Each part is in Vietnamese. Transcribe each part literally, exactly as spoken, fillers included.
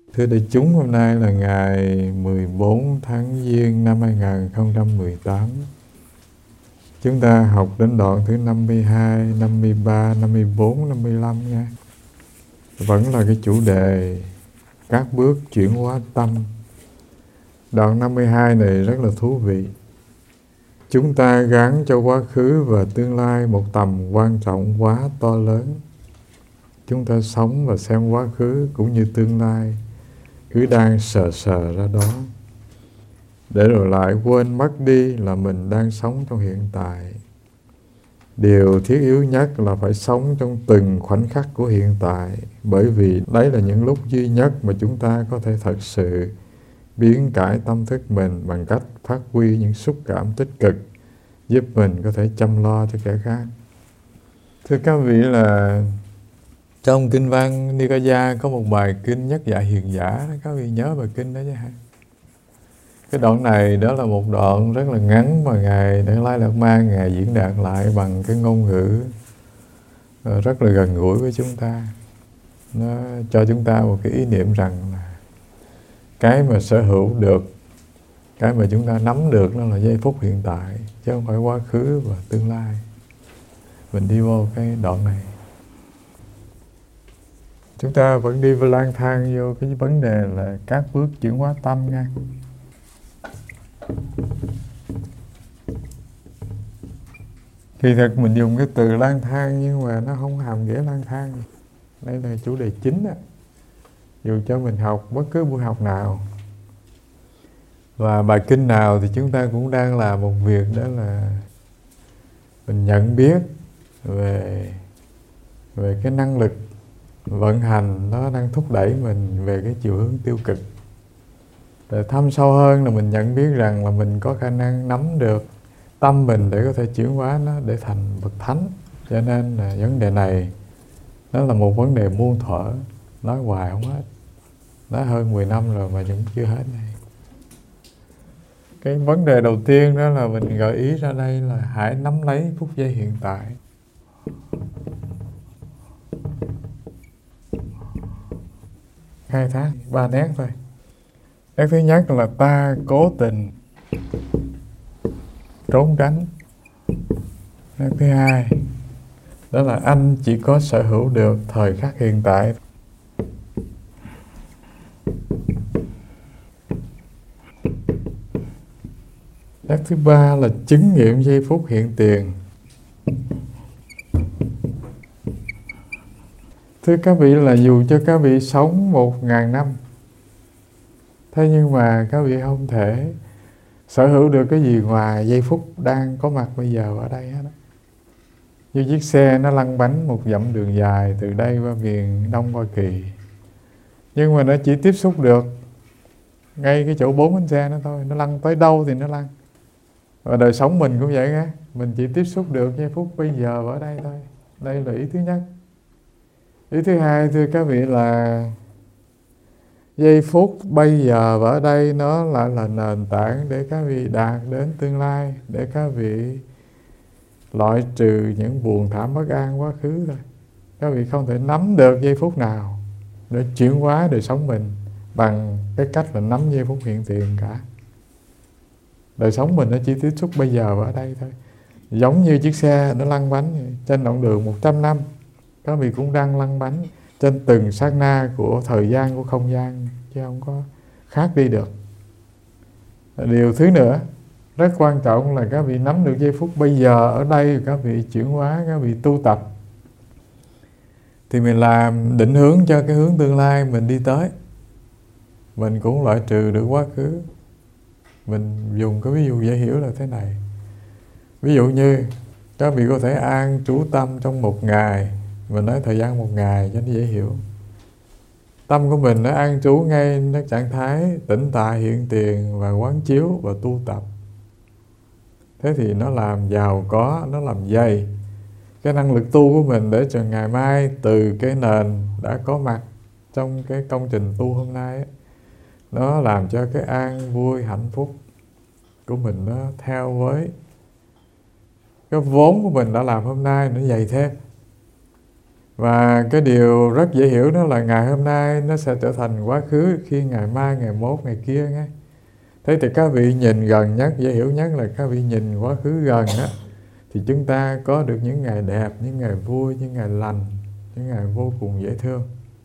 Thưa đại chúng, hôm nay là ngày mười bốn tháng Giêng năm hai nghìn không trăm mười tám. Chúng ta học đến đoạn thứ năm mươi hai, năm mươi ba, năm mươi bốn, năm mươi lăm nha. Vẫn là cái chủ đề các bước chuyển hóa tâm. Đoạn năm mươi hai này rất là thú vị. Chúng ta gán cho quá khứ và tương lai một tầm quan trọng quá to lớn. Chúng ta sống và xem quá khứ cũng như tương lai cứ đang sờ sờ ra đó, để rồi lại quên mất đi là mình đang sống trong hiện tại. Điều thiết yếu nhất là phải sống trong từng khoảnh khắc của hiện tại, bởi vì đấy là những lúc duy nhất mà chúng ta có thể thật sự biến cải tâm thức mình bằng cách phát huy những xúc cảm tích cực, giúp mình có thể chăm lo cho kẻ khác. Thưa các vị, là trong kinh văn Nikaya có một bài kinh Nhất Dạ Hiền Giả, các vị nhớ bài kinh đó chứ hả? Cái đoạn này đó là một đoạn rất là ngắn mà Ngài Đạt Lai Lạt Ma Ngài diễn đạt lại bằng cái ngôn ngữ rất là gần gũi với chúng ta. Nó cho chúng ta một cái ý niệm rằng là cái mà sở hữu được, cái mà chúng ta nắm được nó là giây phút hiện tại, chứ không phải quá khứ và tương lai. Mình đi vô cái đoạn này, chúng ta vẫn đi lang thang vô cái vấn đề là các bước chuyển hóa tâm nha. Kỳ thật mình dùng cái từ lang thang nhưng mà nó không hàm nghĩa lang thang. Đây là chủ đề chính á. Dù cho mình học bất cứ buổi học nào và bài kinh nào thì chúng ta cũng đang làm một việc, đó là mình nhận biết về về cái năng lực vận hành nó đang thúc đẩy mình về cái chiều hướng tiêu cực. Để thăm sâu hơn là mình nhận biết rằng là mình có khả năng nắm được tâm mình để có thể chuyển hóa nó để thành bậc thánh. Cho nên là vấn đề này nó là một vấn đề muôn thuở, nói hoài không hết. Nói hơn mười năm rồi mà cũng chưa hết này. Cái vấn đề đầu tiên đó là mình gợi ý ra đây là hãy nắm lấy phút giây hiện tại. Khai thác ba nét thôi. Nét thứ nhất là ta cố tình trốn tránh. Nét thứ hai đó là anh chỉ có sở hữu được thời khắc hiện tại. Nét thứ ba là chứng nghiệm giây phút hiện tiền. Thưa các vị, là dù cho các vị sống một ngàn năm, thế nhưng mà các vị không thể sở hữu được cái gì ngoài giây phút đang có mặt bây giờ ở đây hết đó. Như chiếc xe nó lăn bánh một dặm đường dài từ đây qua miền Đông Hoa Kỳ, nhưng mà nó chỉ tiếp xúc được ngay cái chỗ bốn bánh xe nó thôi. Nó lăn tới đâu thì nó lăn. Và đời sống mình cũng vậy á, mình chỉ tiếp xúc được giây phút bây giờ ở đây thôi. Đây là ý thứ nhất. Ý thứ hai, thưa các vị, là giây phút bây giờ và ở đây nó lại là nền tảng để các vị đạt đến tương lai, để các vị loại trừ những buồn thảm bất an quá khứ thôi. Các vị không thể nắm được giây phút nào để chuyển hóa đời sống mình bằng cái cách là nắm giây phút hiện tiền cả. Đời sống mình nó chỉ tiếp xúc bây giờ và ở đây thôi. Giống như chiếc xe nó lăn bánh trên đoạn đường một trăm năm, các vị cũng đang lăn bánh trên từng sát na của thời gian, của không gian, chứ không có khác đi được. Điều thứ nữa rất quan trọng là các vị nắm được giây phút bây giờ ở đây, các vị chuyển hóa, các vị tu tập thì mình làm định hướng cho cái hướng tương lai mình đi tới. Mình cũng loại trừ được quá khứ. Mình dùng cái ví dụ dễ hiểu là thế này. Ví dụ như các vị có thể an trú tâm trong một ngày. Mình nói thời gian một ngày cho nó dễ hiểu. Tâm của mình nó an trú ngay nó trạng thái tĩnh tại hiện tiền và quán chiếu và tu tập. Thế thì nó làm giàu có, nó làm dày cái năng lực tu của mình, để cho ngày mai từ cái nền đã có mặt trong cái công trình tu hôm nay ấy, nó làm cho cái an vui hạnh phúc của mình nó theo với cái vốn của mình đã làm hôm nay, nó dày thêm. Và cái điều rất dễ hiểu đó là ngày hôm nay nó sẽ trở thành quá khứ khi ngày mai, ngày mốt, ngày kia nghe. Thế thì các vị nhìn gần nhất, dễ hiểu nhất là các vị nhìn quá khứ gần đó, thì chúng ta có được những ngày đẹp, những ngày vui, những ngày lành, những ngày vô cùng dễ thương.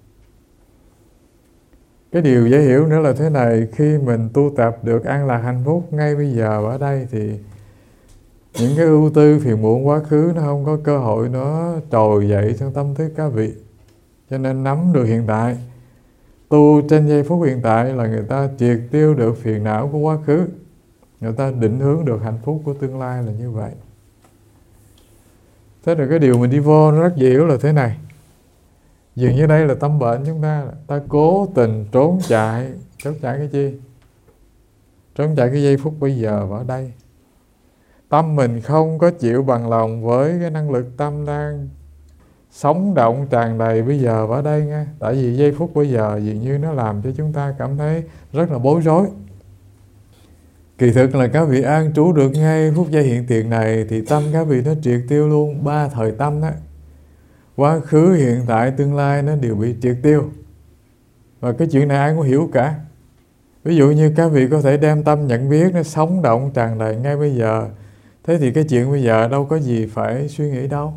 Cái điều dễ hiểu nữa là thế này, khi mình tu tập được an lạc hạnh phúc ngay bây giờ ở đây thì những cái ưu tư phiền muộn quá khứ nó không có cơ hội nó trồi dậy trong tâm thức các vị. Cho nên nắm được hiện tại, tu trên giây phút hiện tại là người ta triệt tiêu được phiền não của quá khứ, người ta định hướng được hạnh phúc của tương lai là như vậy. Thế rồi cái điều mình đi vô nó rất dễ hiểu là thế này. Dường như đây là tâm bệnh chúng ta, ta cố tình trốn chạy. Trốn chạy cái gì? Trốn chạy cái giây phút bây giờ và ở đây. Tâm mình không có chịu bằng lòng với cái năng lực tâm đang sống động tràn đầy bây giờ và ở đây nghe. Tại vì giây phút bây giờ dường như nó làm cho chúng ta cảm thấy rất là bối rối. Kỳ thực là các vị an trú được ngay phút giây hiện tiền này thì tâm các vị nó triệt tiêu luôn ba thời tâm đó. Quá khứ, hiện tại, tương lai nó đều bị triệt tiêu. Và cái chuyện này ai cũng hiểu cả. Ví dụ như các vị có thể đem tâm nhận biết nó sống động tràn đầy ngay bây giờ. Thế thì cái chuyện bây giờ đâu có gì phải suy nghĩ đâu.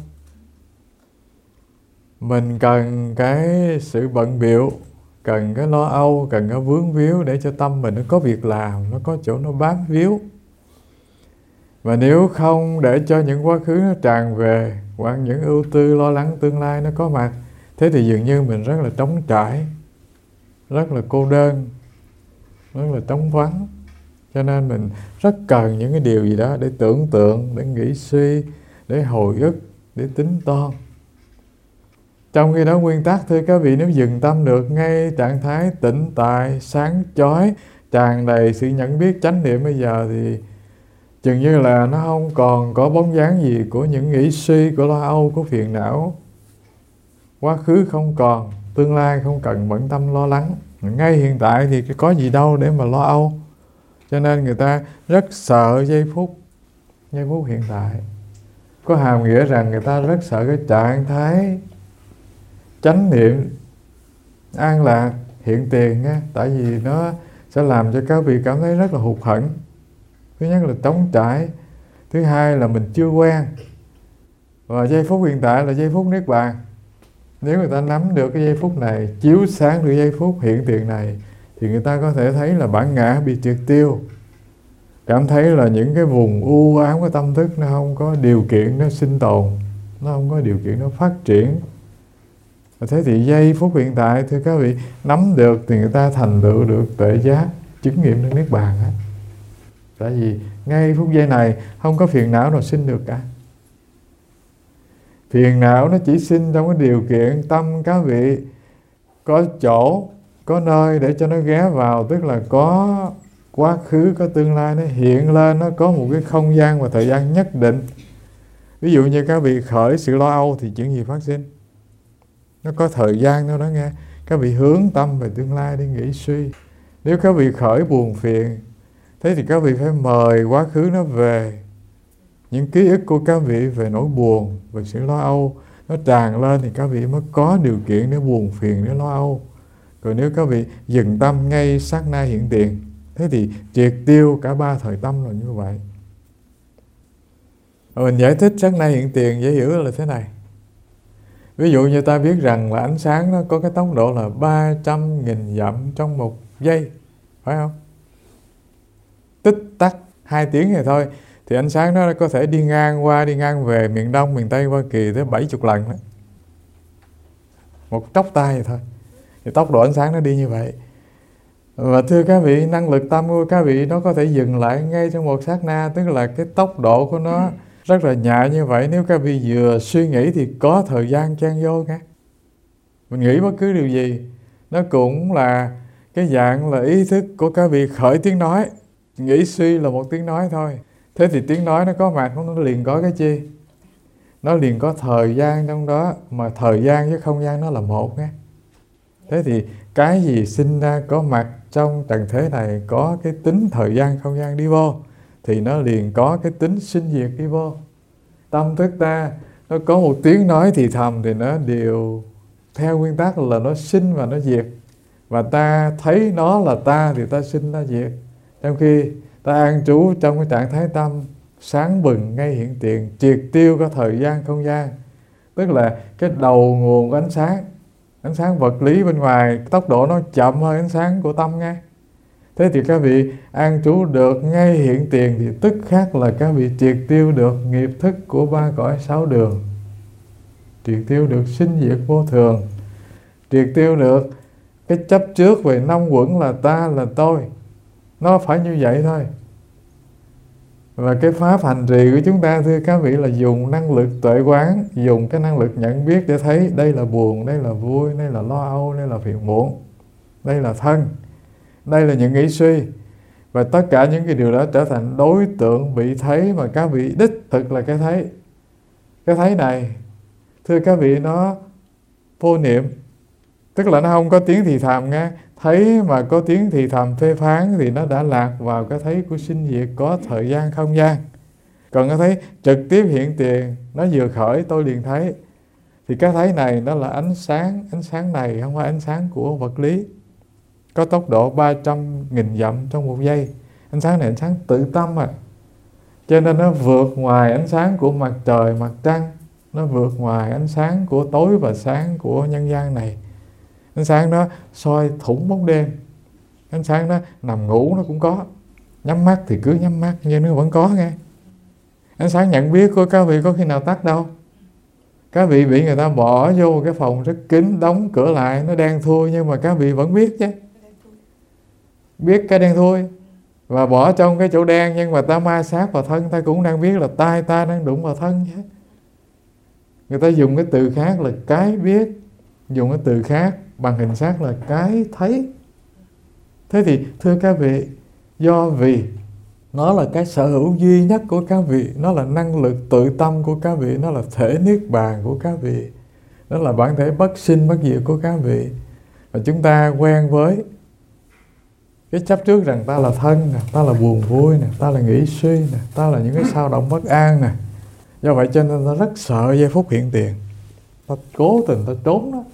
Mình cần cái sự bận bịu, cần cái lo âu, cần cái vướng víu để cho tâm mình nó có việc làm, nó có chỗ nó bám víu. Và nếu không để cho những quá khứ nó tràn về, hoặc những ưu tư lo lắng tương lai nó có mặt, thế thì dường như mình rất là trống trải, rất là cô đơn, rất là trống vắng. Cho nên mình rất cần những cái điều gì đó để tưởng tượng, để nghĩ suy, để hồi ức, để tính toán. Trong khi đó nguyên tắc thưa các vị, nếu dừng tâm được ngay trạng thái tĩnh tại, sáng chói, tràn đầy sự nhận biết chánh niệm bây giờ thì chừng như là nó không còn có bóng dáng gì của những nghĩ suy, của lo âu, của phiền não. Quá khứ không còn, tương lai không cần bận tâm lo lắng. Ngay hiện tại thì có gì đâu để mà lo âu. Cho nên người ta rất sợ giây phút, giây phút hiện tại. Có hàm nghĩa rằng người ta rất sợ cái trạng thái chánh niệm, an lạc, hiện tiền á. Tại vì nó sẽ làm cho các vị cảm thấy rất là hụt hẫng. Thứ nhất là trống trải, thứ hai là mình chưa quen. Và giây phút hiện tại là giây phút niết bàn. Nếu người ta nắm được cái giây phút này, chiếu sáng được giây phút hiện tiền này, thì người ta có thể thấy là bản ngã bị triệt tiêu. Cảm thấy là những cái vùng u ám của tâm thức nó không có điều kiện nó sinh tồn, nó không có điều kiện nó phát triển. Và thế thì giây phút hiện tại thưa các vị, nắm được thì người ta thành tựu được tuệ giác, chứng nghiệm được niết bàn á. Tại vì ngay phút giây này không có phiền não nào sinh được cả. Phiền não nó chỉ sinh trong cái điều kiện tâm các vị có chỗ, có nơi để cho nó ghé vào, tức là có quá khứ, có tương lai, nó hiện lên, nó có một cái không gian và thời gian nhất định. Ví dụ như các vị khởi sự lo âu thì chuyện gì phát sinh? Nó có thời gian đâu đó nghe. Các vị hướng tâm về tương lai để nghĩ suy. Nếu các vị khởi buồn phiền, thế thì các vị phải mời quá khứ nó về. Những ký ức của các vị về nỗi buồn, về sự lo âu, nó tràn lên thì các vị mới có điều kiện để buồn phiền, để lo âu. Còn nếu các vị dừng tâm ngay sát na hiện tiền, thế thì triệt tiêu cả ba thời tâm là như vậy. Và mình giải thích sát na hiện tiền dễ hiểu là thế này. Ví dụ như ta biết rằng là ánh sáng nó có cái tốc độ là ba trăm nghìn dặm trong một giây, phải không? Tích tắc hai tiếng này thôi thì ánh sáng nó có thể đi ngang qua, đi ngang về miền Đông, miền Tây, Hoa Kỳ tới bảy mươi lần đó. Một chốc tay vậy thôi. Thì tốc độ ánh sáng nó đi như vậy. Và thưa các vị, năng lực tâm của các vị nó có thể dừng lại ngay trong một sát na, tức là cái tốc độ của nó rất là nhẹ như vậy. Nếu các vị vừa suy nghĩ thì có thời gian chen vô nghe. Mình nghĩ bất cứ điều gì nó cũng là cái dạng là ý thức của các vị khởi tiếng nói. Nghĩ suy là một tiếng nói thôi. Thế thì tiếng nói nó có mặt, nó liền có cái chi? Nó liền có thời gian trong đó. Mà thời gian với không gian nó là một nghe. Thế thì cái gì sinh ra có mặt trong trần thế này có cái tính thời gian không gian đi vô, thì nó liền có cái tính sinh diệt đi vô. Tâm thức ta Nó có một tiếng nói thì thầm thì nó đều theo nguyên tắc là nó sinh và nó diệt. Và ta thấy nó là ta thì ta sinh ta diệt. Trong khi ta an trú trong cái trạng thái tâm sáng bừng ngay hiện tiền, triệt tiêu các thời gian không gian, tức là cái đầu nguồn của ánh sáng, ánh sáng vật lý bên ngoài, tốc độ nó chậm hơn ánh sáng của tâm ngay. Thế thì các vị an trú được ngay hiện tiền thì tức khắc là các vị triệt tiêu được nghiệp thức của ba cõi sáu đường, triệt tiêu được sinh diệt vô thường, triệt tiêu được cái chấp trước về năm uẩn là ta là tôi. Nó phải như vậy thôi. Và cái pháp hành trì của chúng ta thưa các vị là dùng năng lực tuệ quán, dùng cái năng lực nhận biết để thấy đây là buồn, đây là vui, đây là lo âu, đây là phiền muộn, đây là thân, đây là những nghĩ suy. Và tất cả những cái điều đó trở thành đối tượng bị thấy mà các vị đích thực là cái thấy. Cái thấy này thưa các vị nó vô niệm, tức là nó không có tiếng thì thầm nghe. Thấy mà có tiếng thì thầm phê phán thì nó đã lạc vào cái thấy của sinh diệt có thời gian không gian. Còn cái thấy trực tiếp hiện tiền, nó vừa khởi tôi liền thấy, thì cái thấy này nó là ánh sáng. Ánh sáng này không phải ánh sáng của vật lý, có tốc độ ba trăm nghìn dặm trong một giây. Ánh sáng này ánh sáng tự tâm à, cho nên nó vượt ngoài ánh sáng của mặt trời, mặt trăng, nó vượt ngoài ánh sáng của tối và sáng của nhân gian này. Ánh sáng nó soi thủng bóng đêm, ánh sáng nó nằm ngủ nó cũng có, nhắm mắt thì cứ nhắm mắt nhưng nó vẫn có nghe. Ánh sáng nhận biết của các vị có khi nào tắt đâu. Các vị bị người ta bỏ vô cái phòng rất kín, đóng cửa lại, nó đen thui nhưng mà các vị vẫn biết chứ, biết cái đen thui. Và bỏ trong cái chỗ đen nhưng mà ta ma sát vào thân, ta cũng đang biết là tay ta đang đụng vào thân chứ. Người ta dùng cái từ khác là cái biết, dùng cái từ khác bằng hình sắc là cái thấy. Thế thì thưa các vị, do vì nó là cái sở hữu duy nhất của các vị, nó là năng lực tự tâm của các vị, nó là thể niết bàn của các vị, nó là bản thể bất sinh bất diệt của các vị. Và chúng ta quen với cái chấp trước rằng ta là thân nè, ta là buồn vui nè, ta là nghĩ suy nè, ta là những cái sao động bất an nè. Do vậy cho nên ta rất sợ giây phút hiện tiền, ta cố tình ta trốn đó,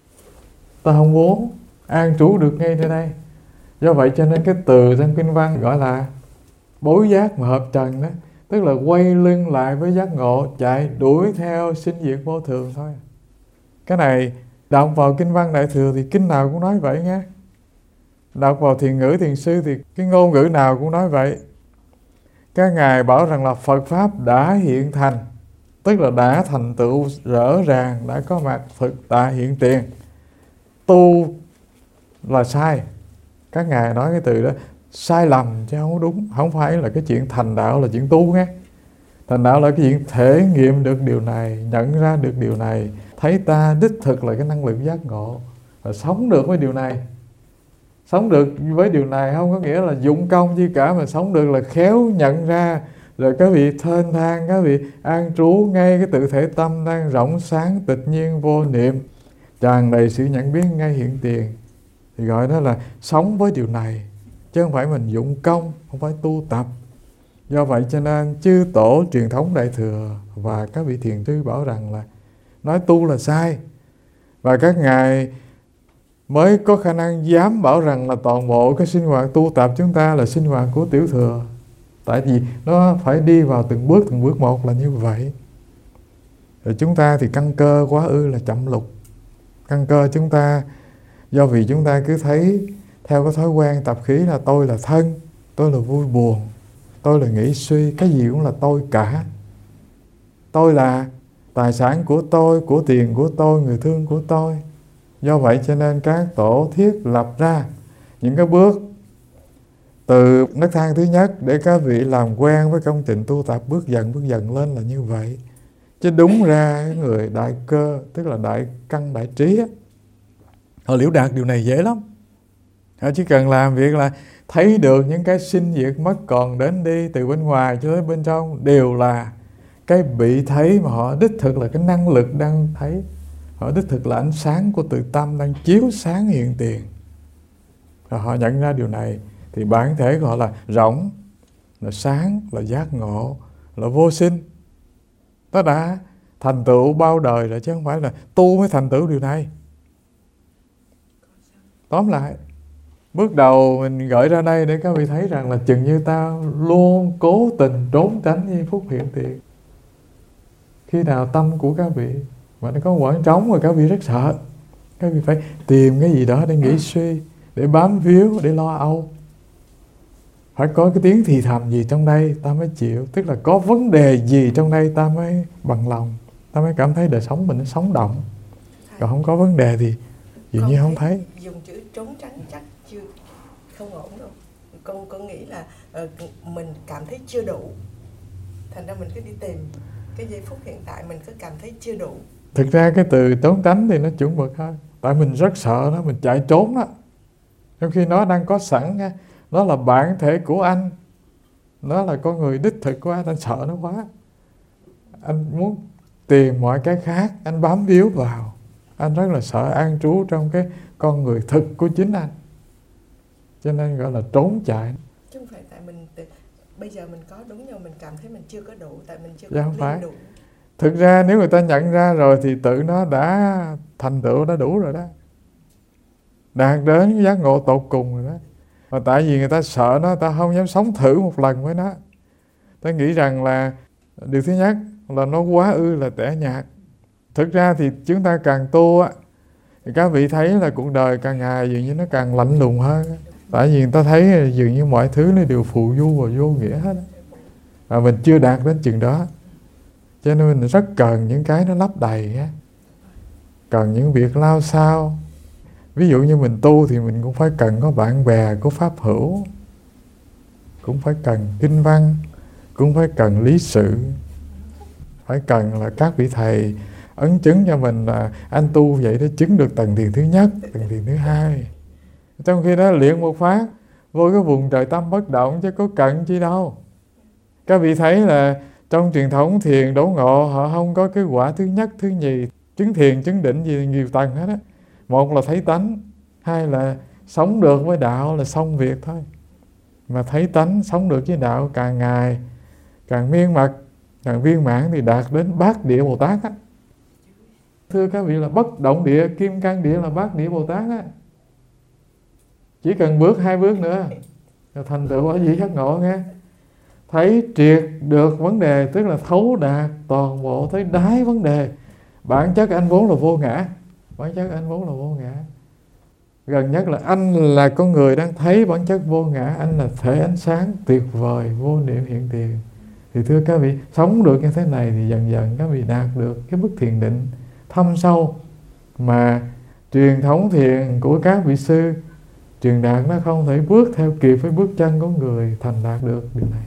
ta không muốn an trú được ngay nơi đây. Do vậy cho nên cái từ trong kinh văn gọi là bối giác mà hợp trần đó, tức là quay lưng lại với giác ngộ, chạy đuổi theo sinh diệt vô thường thôi. Cái này đọc vào kinh văn Đại Thừa thì kinh nào cũng nói vậy nghe. Đọc vào Thiền ngữ Thiền sư thì cái ngôn ngữ nào cũng nói vậy. Các ngài bảo rằng là Phật Pháp đã hiện thành, tức là đã thành tựu rõ ràng, đã có mặt thực tại hiện tiền. Tu là sai. Các ngài nói cái từ đó sai lầm chứ không đúng. Không phải là cái chuyện thành đạo là chuyện tu nghe. Thành đạo là cái chuyện thể nghiệm được điều này, nhận ra được điều này, thấy ta đích thực là cái năng lực giác ngộ, và sống được với điều này. Sống được với điều này không có nghĩa là dụng công chi cả, mà sống được là khéo nhận ra. Rồi các vị thênh thang, các vị an trú ngay cái tự thể tâm đang rộng sáng, tịch nhiên, vô niệm, tràn đầy sự nhận biết ngay hiện tiền. Thì gọi đó là sống với điều này, chứ không phải mình dụng công, không phải tu tập. Do vậy cho nên chư tổ truyền thống Đại Thừa và các vị thiền sư bảo rằng là nói tu là sai. Và các ngài mới có khả năng dám bảo rằng là toàn bộ cái sinh hoạt tu tập chúng ta là sinh hoạt của tiểu thừa. Tại vì nó phải đi vào từng bước, từng bước một là như vậy. Rồi chúng ta thì căn cơ quá ư là chậm lục. Căn cơ chúng ta, do vì chúng ta cứ thấy theo cái thói quen tập khí là tôi là thân, tôi là vui buồn, tôi là nghĩ suy, cái gì cũng là tôi cả. Tôi là tài sản của tôi, của tiền của tôi, người thương của tôi. Do vậy cho nên các tổ thiết lập ra những cái bước từ nấc thang thứ nhất để các vị làm quen với công trình tu tập, bước dần bước dần lên là như vậy. Chứ đúng ra người đại cơ, tức là đại căn đại trí á, họ liễu đạt điều này dễ lắm. Họ chỉ cần làm việc là thấy được những cái sinh diệt mất còn đến đi, từ bên ngoài cho tới bên trong đều là cái bị thấy, mà họ đích thực là cái năng lực đang thấy. Họ đích thực là ánh sáng của tự tâm đang chiếu sáng hiện tiền. Rồi họ nhận ra điều này thì bản thể của họ là rộng, là sáng, là giác ngộ, là vô sinh. Nó đã thành tựu bao đời rồi, chứ không phải là tu mới thành tựu điều này. Tóm lại, bước đầu mình gửi ra đây để các vị thấy rằng là chừng như ta luôn cố tình trốn tránh giây phút hiện tiền. Khi nào tâm của các vị mà nó có khoảng trống rồi các vị rất sợ, các vị phải tìm cái gì đó để nghĩ suy, để bám víu, để lo âu. Phải có cái tiếng thì thầm gì trong đây ta mới chịu. Tức là có vấn đề gì trong đây ta mới bằng lòng, ta mới cảm thấy đời sống mình nó sống động. Còn không có vấn đề thì dường như không thấy. Dùng chữ trốn tránh chắc chưa không ổn đâu. Con con nghĩ là uh, mình cảm thấy chưa đủ, thành ra mình cứ đi tìm cái giây phút hiện tại, mình cứ cảm thấy chưa đủ. Thực ra cái từ trốn tránh thì nó chuẩn mực hơn. Tại mình rất sợ nó, mình chạy trốn đó. Trong khi nó đang có sẵn nha. Nó là bản thể của anh, nó là con người đích thực của anh, anh sợ nó quá. Anh muốn tìm mọi cái khác, anh bám víu vào. Anh rất là sợ an trú trong cái con người thực của chính anh. Cho nên gọi là trốn chạy. Chứ không phải tại mình bây giờ mình có đúng, nhưng mình cảm thấy mình chưa có đủ, tại mình chưa dạ, có phải. đủ. Thực ra nếu người ta nhận ra rồi thì tự nó đã thành tựu, đã đủ rồi đó. Đạt đến cái giác ngộ tột cùng rồi đó. Mà tại vì người ta sợ nó, ta không dám sống thử một lần với nó. Ta nghĩ rằng là điều thứ nhất là nó quá ư là tẻ nhạt. Thực ra thì chúng ta càng tu á, thì các vị thấy là cuộc đời càng ngày dường như nó càng lạnh lùng hơn. Tại vì người ta thấy dường như mọi thứ nó đều phù du và vô nghĩa hết. Và mình chưa đạt đến chừng đó. Cho nên mình rất cần những cái nó lấp đầy á. Cần những việc lao sao. Ví dụ như mình tu thì mình cũng phải cần có bạn bè, có pháp hữu, cũng phải cần kinh văn, cũng phải cần lý sự, phải cần là các vị thầy ấn chứng cho mình là anh tu vậy để chứng được tầng thiền thứ nhất, tầng thiền thứ hai. Trong khi đó luyện một phát vô cái vùng trời tâm bất động, chứ có cần chi đâu. Các vị thấy là trong truyền thống thiền đốn ngộ họ không có cái quả thứ nhất, thứ nhì, chứng thiền, chứng định gì nhiều tầng hết á. Một là thấy tánh, hai là sống được với đạo là xong việc thôi. Mà thấy tánh, sống được với đạo càng ngày càng miên mật, càng viên mãn thì đạt đến bát địa Bồ Tát á. Thưa các vị là bất động địa, kim cang địa là bát địa Bồ Tát á. Chỉ cần bước hai bước nữa là thành tựu ở vị giác ngộ nghe. Thấy triệt được vấn đề, tức là thấu đạt toàn bộ, thấy đáy vấn đề. Bản chất anh vốn là vô ngã. Bản chất anh vốn là vô ngã. Gần nhất là anh là con người đang thấy bản chất vô ngã. Anh là thể ánh sáng tuyệt vời, vô niệm hiện tiền. Thì thưa các vị, sống được như thế này thì dần dần các vị đạt được cái mức thiền định thâm sâu mà truyền thống thiền của các vị sư truyền đạt nó không thể bước theo kịp với bước chân của người thành đạt được điều này.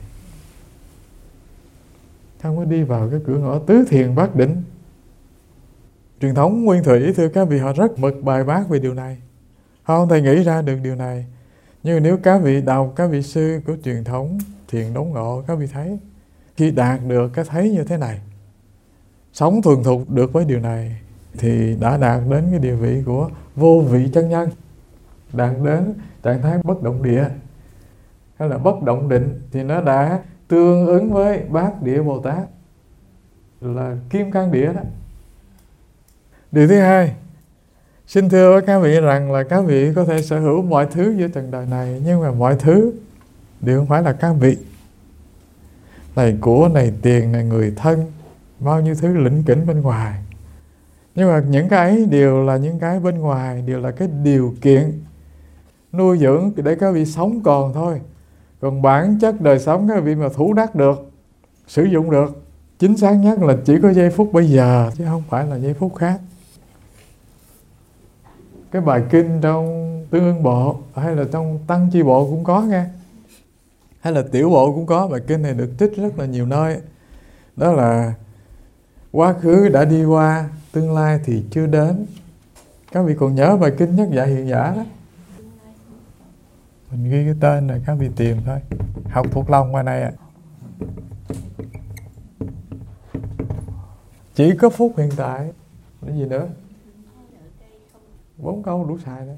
Không có đi vào cái cửa ngõ tứ thiền bát định. Truyền thống nguyên thủy thưa các vị họ rất mực bài bác về điều này. Họ không thể nghĩ ra được điều này. Nhưng nếu các vị đọc các vị sư của truyền thống thiền đốn ngộ, các vị thấy khi đạt được cái thấy như thế này, sống thuần thục được với điều này, thì đã đạt đến cái địa vị của vô vị chân nhân, đạt đến trạng thái bất động địa hay là bất động định, thì nó đã tương ứng với bát địa Bồ Tát là kim cang địa đó. Điều thứ hai, xin thưa với các vị rằng là các vị có thể sở hữu mọi thứ giữa trần đời này, nhưng mà mọi thứ đều không phải là các vị. Này của, này tiền, này người thân, bao nhiêu thứ lĩnh kỉnh bên ngoài. Nhưng mà những cái ấy đều là những cái bên ngoài, đều là cái điều kiện nuôi dưỡng để các vị sống còn thôi. Còn bản chất đời sống các vị mà thủ đắc được, sử dụng được, chính xác nhất là chỉ có giây phút bây giờ, chứ không phải là giây phút khác. Cái bài kinh trong Tương Ưng Bộ hay là trong Tăng Chi Bộ cũng có nghe, hay là Tiểu Bộ cũng có. Bài kinh này được trích rất là nhiều nơi. Đó là quá khứ đã đi qua, tương lai thì chưa đến. Các vị còn nhớ bài kinh Nhất Dạ Hiện Giả đó. Mình ghi cái tên này các vị tìm thôi. Học thuộc lòng ngoài này ạ. À. Chỉ có phút hiện tại. Cái gì nữa? Bốn câu đủ xài đấy.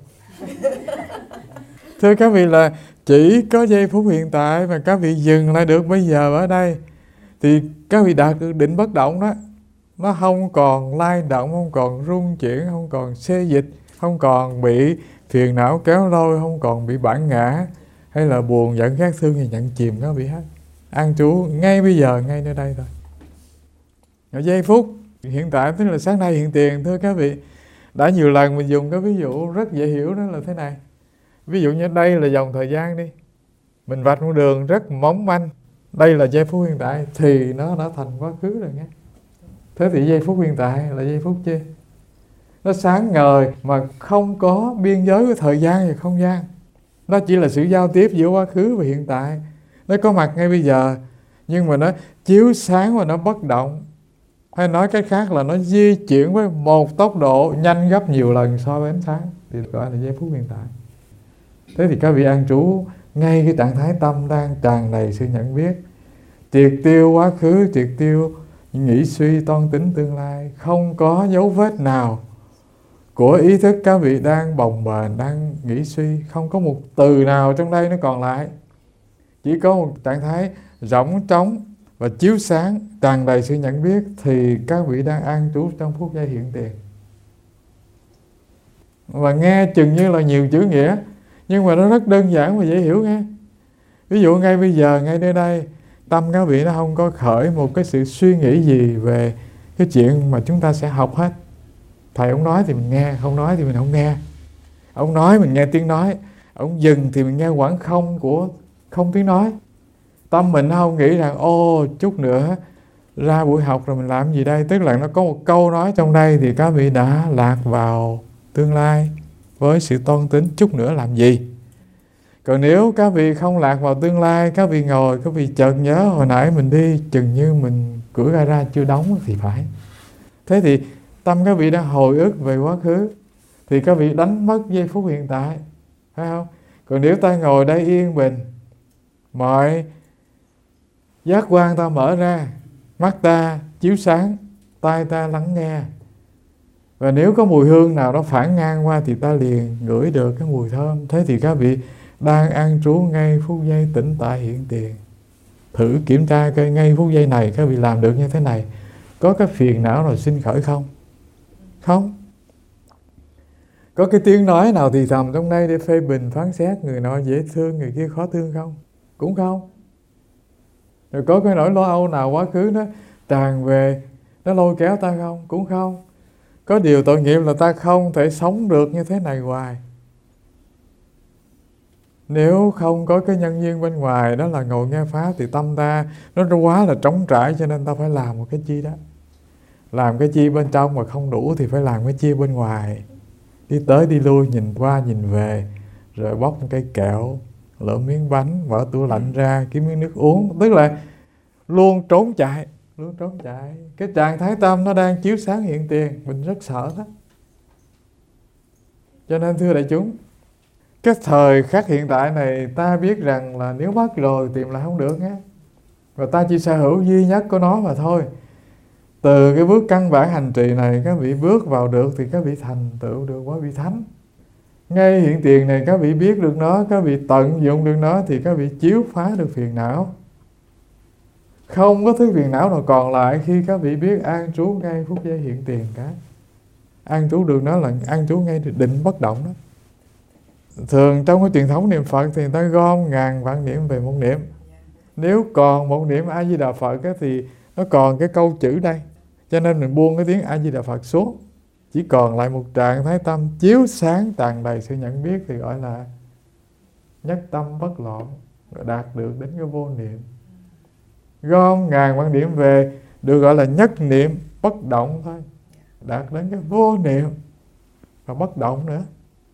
Thưa các vị là chỉ có giây phút hiện tại mà các vị dừng lại được bây giờ ở đây, thì các vị đạt được định bất động đó. nó không còn lay động, không còn rung chuyển, không còn xê dịch, không còn bị phiền não kéo lôi, không còn bị bản ngã hay là buồn giận ghét thương thì nhận chìm nó bị hết. An trú ngay bây giờ, ngay nơi đây thôi. Ở giây phút hiện tại, tức là sáng nay hiện tiền. Thưa các vị, đã nhiều lần mình dùng cái ví dụ rất dễ hiểu, đó là thế này. Ví dụ như đây là dòng thời gian đi, mình vạch một đường rất mỏng manh, đây là giây phút hiện tại, thì nó đã thành quá khứ rồi nghe. Thế thì giây phút hiện tại là giây phút chi? Nó sáng ngời mà không có biên giới của thời gian và không gian. Nó chỉ là sự giao tiếp giữa quá khứ và hiện tại. Nó có mặt ngay bây giờ, nhưng mà nó chiếu sáng và nó bất động. Hay nói cách khác là nó di chuyển với một tốc độ nhanh gấp nhiều lần so với ánh sáng, thì gọi là giây phút hiện tại. Thế thì các vị an trú ngay cái trạng thái tâm đang tràn đầy sự nhận biết, triệt tiêu quá khứ, triệt tiêu nghĩ suy toan tính tương lai, không có dấu vết nào của ý thức các vị đang bồng bềnh, đang nghĩ suy, không có một từ nào trong đây nó còn lại. Chỉ có một trạng thái rỗng trống và chiếu sáng, tràn đầy sự nhận biết, thì các vị đang an trú trong phút giây hiện tiền. Và nghe chừng như là nhiều chữ nghĩa, nhưng mà nó rất đơn giản và dễ hiểu nghe. Ví dụ ngay bây giờ, ngay nơi đây, tâm các vị nó không có khởi một cái sự suy nghĩ gì về cái chuyện mà chúng ta sẽ học hết. Thầy ông nói thì mình nghe, không nói thì mình không nghe. Ông nói mình nghe tiếng nói, ông dừng thì mình nghe quãng không của không tiếng nói. Tâm mình nó không nghĩ rằng ô chút nữa ra buổi học rồi mình làm gì đây. Tức là nó có một câu nói trong đây thì các vị đã lạc vào tương lai với sự toan tính chút nữa làm gì. Còn nếu các vị không lạc vào tương lai, các vị ngồi, các vị chợt nhớ hồi nãy mình đi chừng như mình cửa gara chưa đóng thì phải. Thế thì tâm các vị đang hồi ức về quá khứ, thì các vị đánh mất giây phút hiện tại, phải không? Còn nếu ta ngồi đây yên bình, mọi giác quan ta mở ra, mắt ta chiếu sáng, tai ta lắng nghe, và nếu có mùi hương nào đó phản ngang qua thì ta liền ngửi được cái mùi thơm. Thế thì các vị đang an trú ngay phút giây tĩnh tại hiện tiền. Thử kiểm tra coi ngay phút giây này các vị làm được như thế này, có cái phiền não nào sinh khởi không? Không. Có cái tiếng nói nào thì thầm trong đây để phê bình phán xét người nọ dễ thương, người kia khó thương không? Cũng không. Rồi có cái nỗi lo âu nào quá khứ nó tràn về, nó lôi kéo ta không? Cũng không. Có điều tội nghiệp là ta không thể sống được như thế này hoài. Nếu không có cái nhân duyên bên ngoài, đó là ngồi nghe Pháp, thì tâm ta nó quá là trống trải, cho nên ta phải làm một cái chi đó. Làm cái chi bên trong mà không đủ thì phải làm cái chi bên ngoài. Đi tới đi lui, nhìn qua nhìn về, rồi bóc một cây kẹo, lỡ miếng bánh, mở tủ lạnh ra, kiếm miếng nước uống. Tức là luôn trốn chạy, luôn trốn chạy. Cái trạng thái tâm nó đang chiếu sáng hiện tiền, mình rất sợ đó. Cho nên thưa đại chúng, cái thời khắc hiện tại này ta biết rằng là nếu mất rồi tìm lại không được nhé. Và ta chỉ sở hữu duy nhất của nó mà thôi. Từ cái bước căn bản hành trì này các vị bước vào được thì các vị thành tựu được quá vị thánh. Ngay hiện tiền này các vị biết được nó, các vị tận dụng được nó thì các vị chiếu phá được phiền não. Không có thứ phiền não nào còn lại khi các vị biết an trú ngay phút giây hiện tiền cả. An trú được nó là an trú ngay định bất động đó. Thường trong cái truyền thống niệm Phật thì người ta gom ngàn vạn niệm về một niệm. Nếu còn một niệm A Di Đà Phật thì nó còn cái câu chữ đây, cho nên mình buông cái tiếng A Di Đà Phật xuống, chỉ còn lại một trạng thái tâm chiếu sáng tràn đầy sự nhận biết, thì gọi là nhất tâm bất loạn, đạt được đến cái vô niệm. Gom ngàn vạn niệm về được gọi là nhất niệm bất động thôi, đạt đến cái vô niệm và bất động nữa.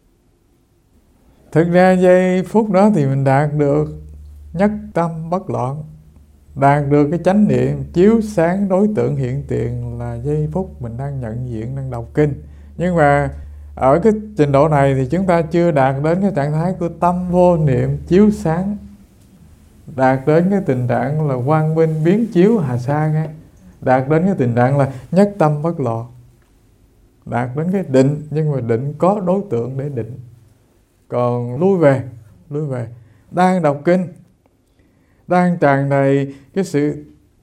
Thực ra giây phút đó thì mình đạt được nhất tâm bất loạn, đạt được cái chánh niệm chiếu sáng đối tượng hiện tiền là giây phút mình đang nhận diện, đang đọc kinh. Nhưng mà ở cái trình độ này thì chúng ta chưa đạt đến cái trạng thái của tâm vô niệm chiếu sáng, đạt đến cái tình trạng là quang minh biến chiếu hà sa nghe, đạt đến cái tình trạng là nhất tâm bất loạn, đạt đến cái định, nhưng mà định có đối tượng để định. Còn lui về, lui về, đang đọc kinh, đang tràn đầy cái sự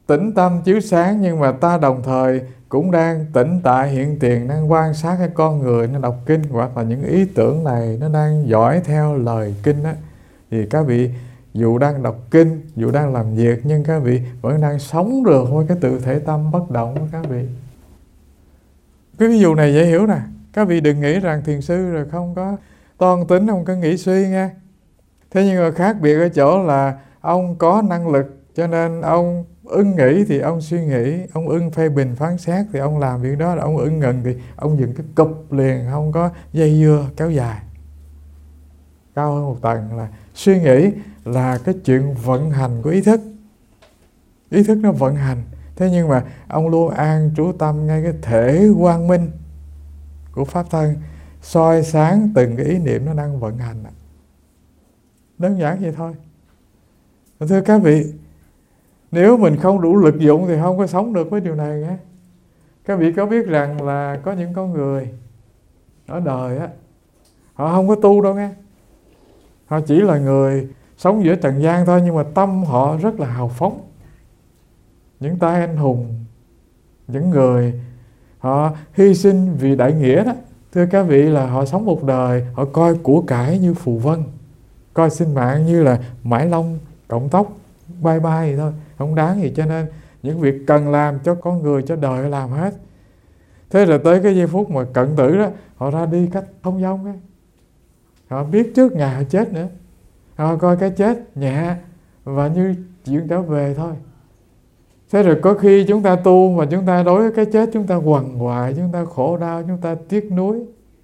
tĩnh tâm chiếu sáng, nhưng mà ta đồng thời cũng đang tĩnh tại hiện tiền, đang quan sát cái con người nó đọc kinh, hoặc là những ý tưởng này nó đang dõi theo lời kinh á, thì các vị dù đang đọc kinh, dù đang làm việc, nhưng các vị vẫn đang sống được với cái tự thể tâm bất động của các vị. Cái ví dụ này dễ hiểu nè. Các vị đừng nghĩ rằng thiền sư rồi không có toan tính, không có nghĩ suy nha. Thế nhưng mà khác biệt ở chỗ là ông có năng lực, cho nên ông ưng nghĩ thì ông suy nghĩ, ông ưng phê bình phán xét thì ông làm việc đó, là ông ưng ngừng thì ông dừng cái cụp liền, không có dây dưa kéo dài. Cao hơn một tầng là suy nghĩ là cái chuyện vận hành của ý thức. Ý thức nó vận hành. Thế nhưng mà ông luôn an trú tâm ngay cái thể quang minh của Pháp thân, soi sáng từng cái ý niệm nó đang vận hành. Đơn giản vậy thôi. Thưa các vị, nếu mình không đủ lực dụng thì không có sống được với điều này nhé. Các vị có biết rằng là có những con người ở đời á, họ không có tu đâu nghe. Họ chỉ là người sống giữa trần gian thôi, nhưng mà tâm họ rất là hào phóng. Những tay anh hùng, những người họ hy sinh vì đại nghĩa đó. Thưa các vị, là họ sống một đời, họ coi của cải như phù vân, coi sinh mạng như là mãi lông cộng tóc bay bay vậy thôi, không đáng gì. Cho nên những việc cần làm cho con người, cho đời làm hết. Thế rồi tới cái giây phút mà cận tử đó, họ ra đi cách thông dong ấy. Họ biết trước ngày họ chết nữa. Họ coi cái chết nhẹ và như chuyện trở về thôi. Thế rồi có khi chúng ta tu mà chúng ta đối với cái chết chúng ta quằn quại, chúng ta khổ đau, chúng ta tiếc nuối.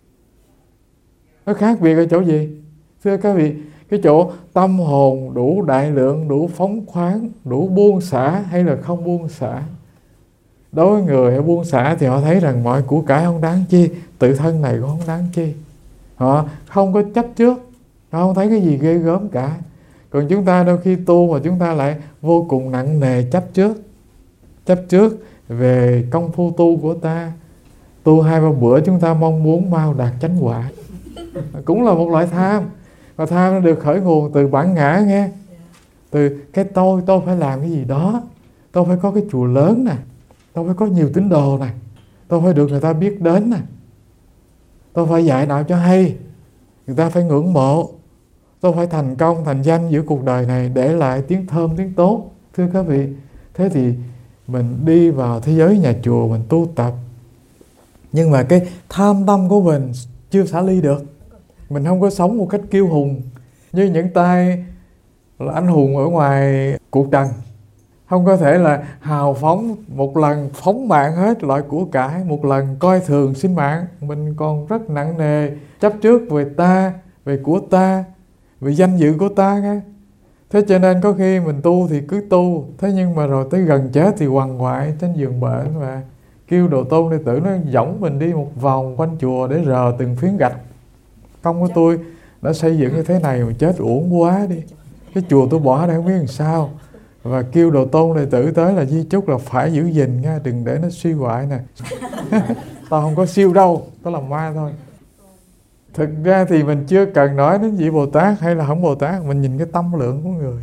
Nó khác biệt ở chỗ gì? Thưa các vị, cái chỗ tâm hồn đủ đại lượng, đủ phóng khoáng, đủ buông xả hay là không buông xả. Đối với người họ buông xả thì họ thấy rằng mọi của cải không đáng chi, tự thân này cũng không đáng chi. Họ không có chấp trước, họ không thấy cái gì ghê gớm cả. Còn chúng ta đôi khi tu mà chúng ta lại vô cùng nặng nề chấp trước. Chấp trước về công phu tu của ta. Tu hai ba bữa chúng ta mong muốn mau đạt chánh quả. Cũng là một loại tham. Và tham nó được khởi nguồn từ bản ngã nghe. Từ cái tôi, tôi phải làm cái gì đó. Tôi phải có cái chùa lớn nè. Tôi phải có nhiều tín đồ nè. Tôi phải được người ta biết đến nè. Tôi phải dạy đạo cho hay. Người ta phải ngưỡng mộ. Tôi phải thành công, thành danh giữa cuộc đời này, để lại tiếng thơm, tiếng tốt. Thưa các vị, thế thì mình đi vào thế giới nhà chùa, mình tu tập. Nhưng mà cái tham tâm của mình chưa xả ly được. Mình không có sống một cách kiêu hùng như những tay là anh hùng ở ngoài cuộc trần. Không có thể là hào phóng một lần phóng mạng hết loại của cải, một lần coi thường sinh mạng. Mình còn rất nặng nề chấp trước về ta, về của ta, về danh dự của ta nghe. Thế cho nên có khi mình tu thì cứ tu, thế nhưng mà rồi tới gần chết thì quằn quại trên giường bệnh và kêu đồ tôn đệ tử nó dõng mình đi một vòng quanh chùa để rờ từng phiến gạch. Công của tôi đã xây dựng như thế này mà chết uổng quá đi. Cái chùa tôi bỏ đây không biết làm sao. Và kêu đồ tôn đệ tử tới là di chúc là phải giữ gìn nha, đừng để nó suy hoại nè. Tao không có siêu đâu, tao làm ma thôi. Thực ra thì mình chưa cần nói đến vị Bồ Tát hay là không Bồ Tát. Mình nhìn cái tâm lượng của người.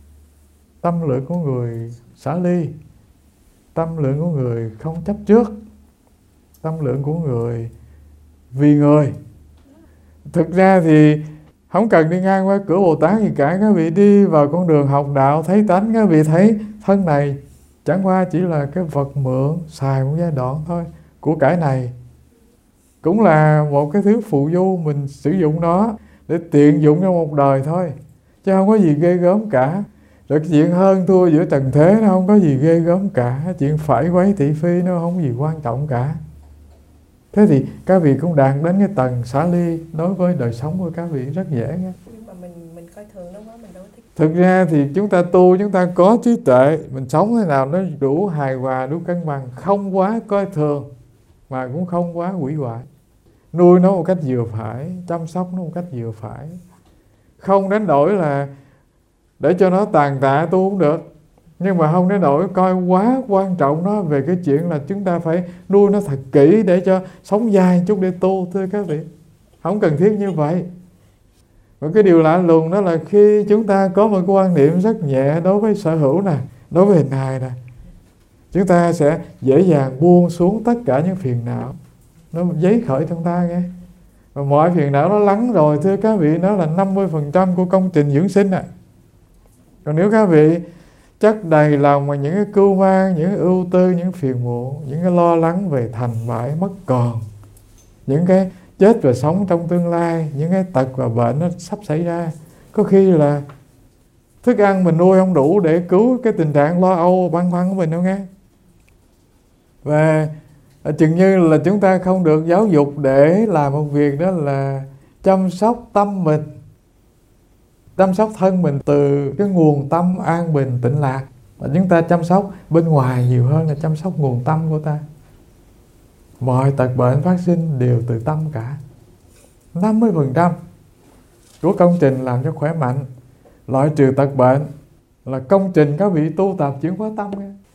Tâm lượng của người xả ly. Tâm lượng của người không chấp trước. Tâm lượng của người vì người. Thực ra thì không cần đi ngang qua cửa Bồ Tát gì cả. Các vị đi vào con đường học đạo thấy tánh, các vị thấy thân này chẳng qua chỉ là cái vật mượn, xài một giai đoạn thôi. Của cải này cũng là một cái thứ phụ du, mình sử dụng nó để tiện dụng trong một đời thôi, chứ không có gì ghê gớm cả. Rồi cái chuyện hơn thua giữa trần thế nó không có gì ghê gớm cả. Chuyện phải quấy thị phi nó không có gì quan trọng cả. Thế thì các vị cũng đạt đến cái tầng xả ly đối với đời sống của các vị rất dễ nghe. Nhưng mà mình mình coi thường nó quá, mình đâu có thích. Thực ra thì chúng ta tu, chúng ta có trí tuệ, mình sống thế nào nó đủ hài hòa, đủ cân bằng, không quá coi thường mà cũng không quá hủy hoại. Nuôi nó một cách vừa phải, chăm sóc nó một cách vừa phải. Không đánh đổi là để cho nó tàn tạ tu cũng được. Nhưng mà không đến nỗi coi quá quan trọng nó về cái chuyện là chúng ta phải nuôi nó thật kỹ để cho sống dài chút để tu. Thưa các vị, không cần thiết như vậy. Và cái điều lạ lùng đó là khi chúng ta có một cái quan niệm rất nhẹ đối với sở hữu nè, đối với hình hài nè, chúng ta sẽ dễ dàng buông xuống tất cả những phiền não nó giấy khởi trong ta nghe. Và mọi phiền não nó lắng rồi, thưa các vị, nó là năm mươi phần trăm của công trình dưỡng sinh ạ. À. Còn nếu các vị chất đầy lòng mà những cái cưu mang, những cái ưu tư, những phiền muộn, những cái lo lắng về thành bại mất còn, những cái chết và sống trong tương lai, những cái tật và bệnh nó sắp xảy ra, có khi là thức ăn mình nuôi không đủ để cứu cái tình trạng lo âu băn khoăn của mình đâu nghe. Và chừng như là chúng ta không được giáo dục để làm một việc, đó là chăm sóc tâm mình, chăm sóc thân mình từ cái nguồn tâm an bình tĩnh lạc. Và chúng ta chăm sóc bên ngoài nhiều hơn là chăm sóc nguồn tâm của ta. Mọi tật bệnh phát sinh đều từ tâm cả. năm mươi phần trăm của công trình làm cho khỏe mạnh, loại trừ tật bệnh là công trình các vị tu tập chuyển hóa tâm.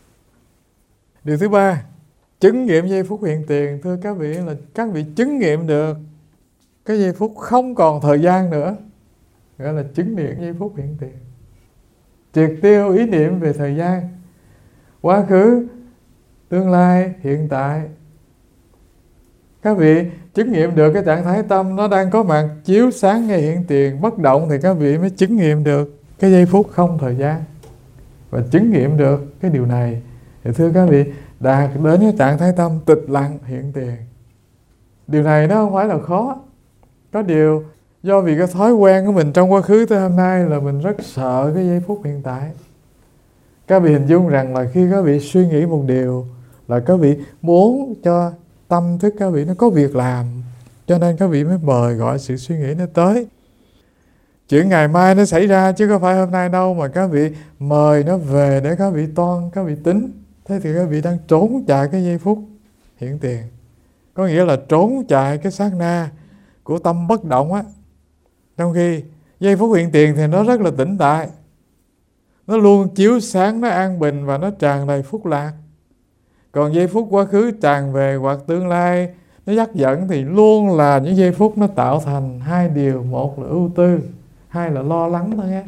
Điều thứ ba, chứng nghiệm giây phút hiện tiền. Thưa các vị, là các vị chứng nghiệm được cái giây phút không còn thời gian nữa, gọi là chứng nghiệm giây phút hiện tiền. Triệt tiêu ý niệm về thời gian, quá khứ, tương lai, hiện tại. Các vị chứng nghiệm được cái trạng thái tâm nó đang có mặt chiếu sáng ngay hiện tiền, bất động, thì các vị mới chứng nghiệm được cái giây phút không thời gian. Và chứng nghiệm được cái điều này thì thưa các vị, đạt đến cái trạng thái tâm tịch lặng hiện tiền. Điều này nó không phải là khó. Có điều do vì cái thói quen của mình trong quá khứ tới hôm nay là mình rất sợ cái giây phút hiện tại. Các vị hình dung rằng là khi các vị suy nghĩ một điều là các vị muốn cho tâm thức các vị nó có việc làm, cho nên các vị mới mời gọi sự suy nghĩ nó tới. Chuyện ngày mai nó xảy ra chứ có phải hôm nay đâu, mà các vị mời nó về để các vị toan, các vị tính. Thế thì các vị đang trốn chạy cái giây phút hiện tiền. Có nghĩa là trốn chạy cái sát na của tâm bất động á. Trong khi giây phút hiện tiền thì nó rất là tĩnh tại, nó luôn chiếu sáng, nó an bình và nó tràn đầy phúc lạc. Còn giây phút quá khứ tràn về hoặc tương lai nó dắt dẫn thì luôn là những giây phút nó tạo thành hai điều. Một là ưu tư, hai là lo lắng thôi nhé.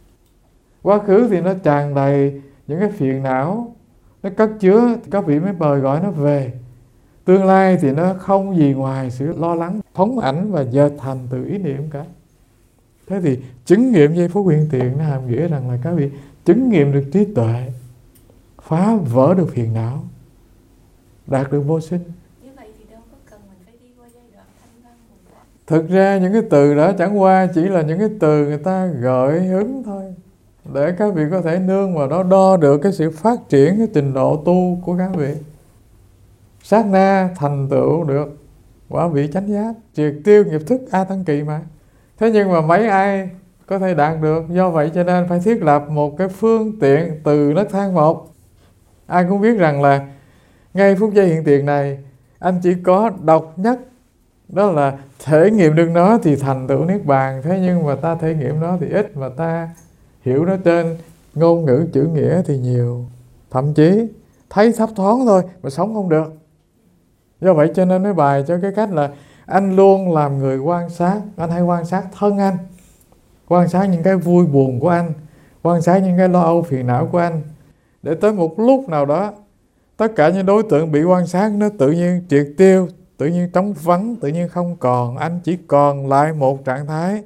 Quá khứ thì nó tràn đầy những cái phiền não, nó cất chứa, các vị mới mời gọi nó về. Tương lai thì nó không gì ngoài sự lo lắng, phóng ảnh và dệt thành từ ý niệm cả. Thế thì chứng nghiệm giây phút hiện tiền nó hàm nghĩa rằng là các vị chứng nghiệm được trí tuệ, phá vỡ được phiền não, đạt được vô sinh. Như vậy thì đâu có cần mình phải đi qua giai đoạn thanh văn Bồ Tát. Thực ra những cái từ đó chẳng qua chỉ là những cái từ người ta gợi hứng thôi, để các vị có thể nương vào đó đo được cái sự phát triển, cái trình độ tu của các vị. Sát na thành tựu được quả vị chánh giác, triệt tiêu nghiệp thức A Tăng Kỳ mà. Thế nhưng mà mấy ai có thể đạt được. Do vậy cho nên phải thiết lập một cái phương tiện từ nấc thang một. Ai cũng biết rằng là ngay phút giây hiện tiền này, anh chỉ có độc nhất, đó là thể nghiệm được nó thì thành tựu niết bàn. Thế nhưng mà ta thể nghiệm nó thì ít, mà ta hiểu nó trên ngôn ngữ chữ nghĩa thì nhiều. Thậm chí thấy thấp thoáng thôi mà sống không được. Do vậy cho nên mới bài cho cái cách là anh luôn làm người quan sát. Anh hãy quan sát thân anh, quan sát những cái vui buồn của anh, quan sát những cái lo âu phiền não của anh. Để tới một lúc nào đó, tất cả những đối tượng bị quan sát nó tự nhiên triệt tiêu, tự nhiên trống vắng, tự nhiên không còn. Anh chỉ còn lại một trạng thái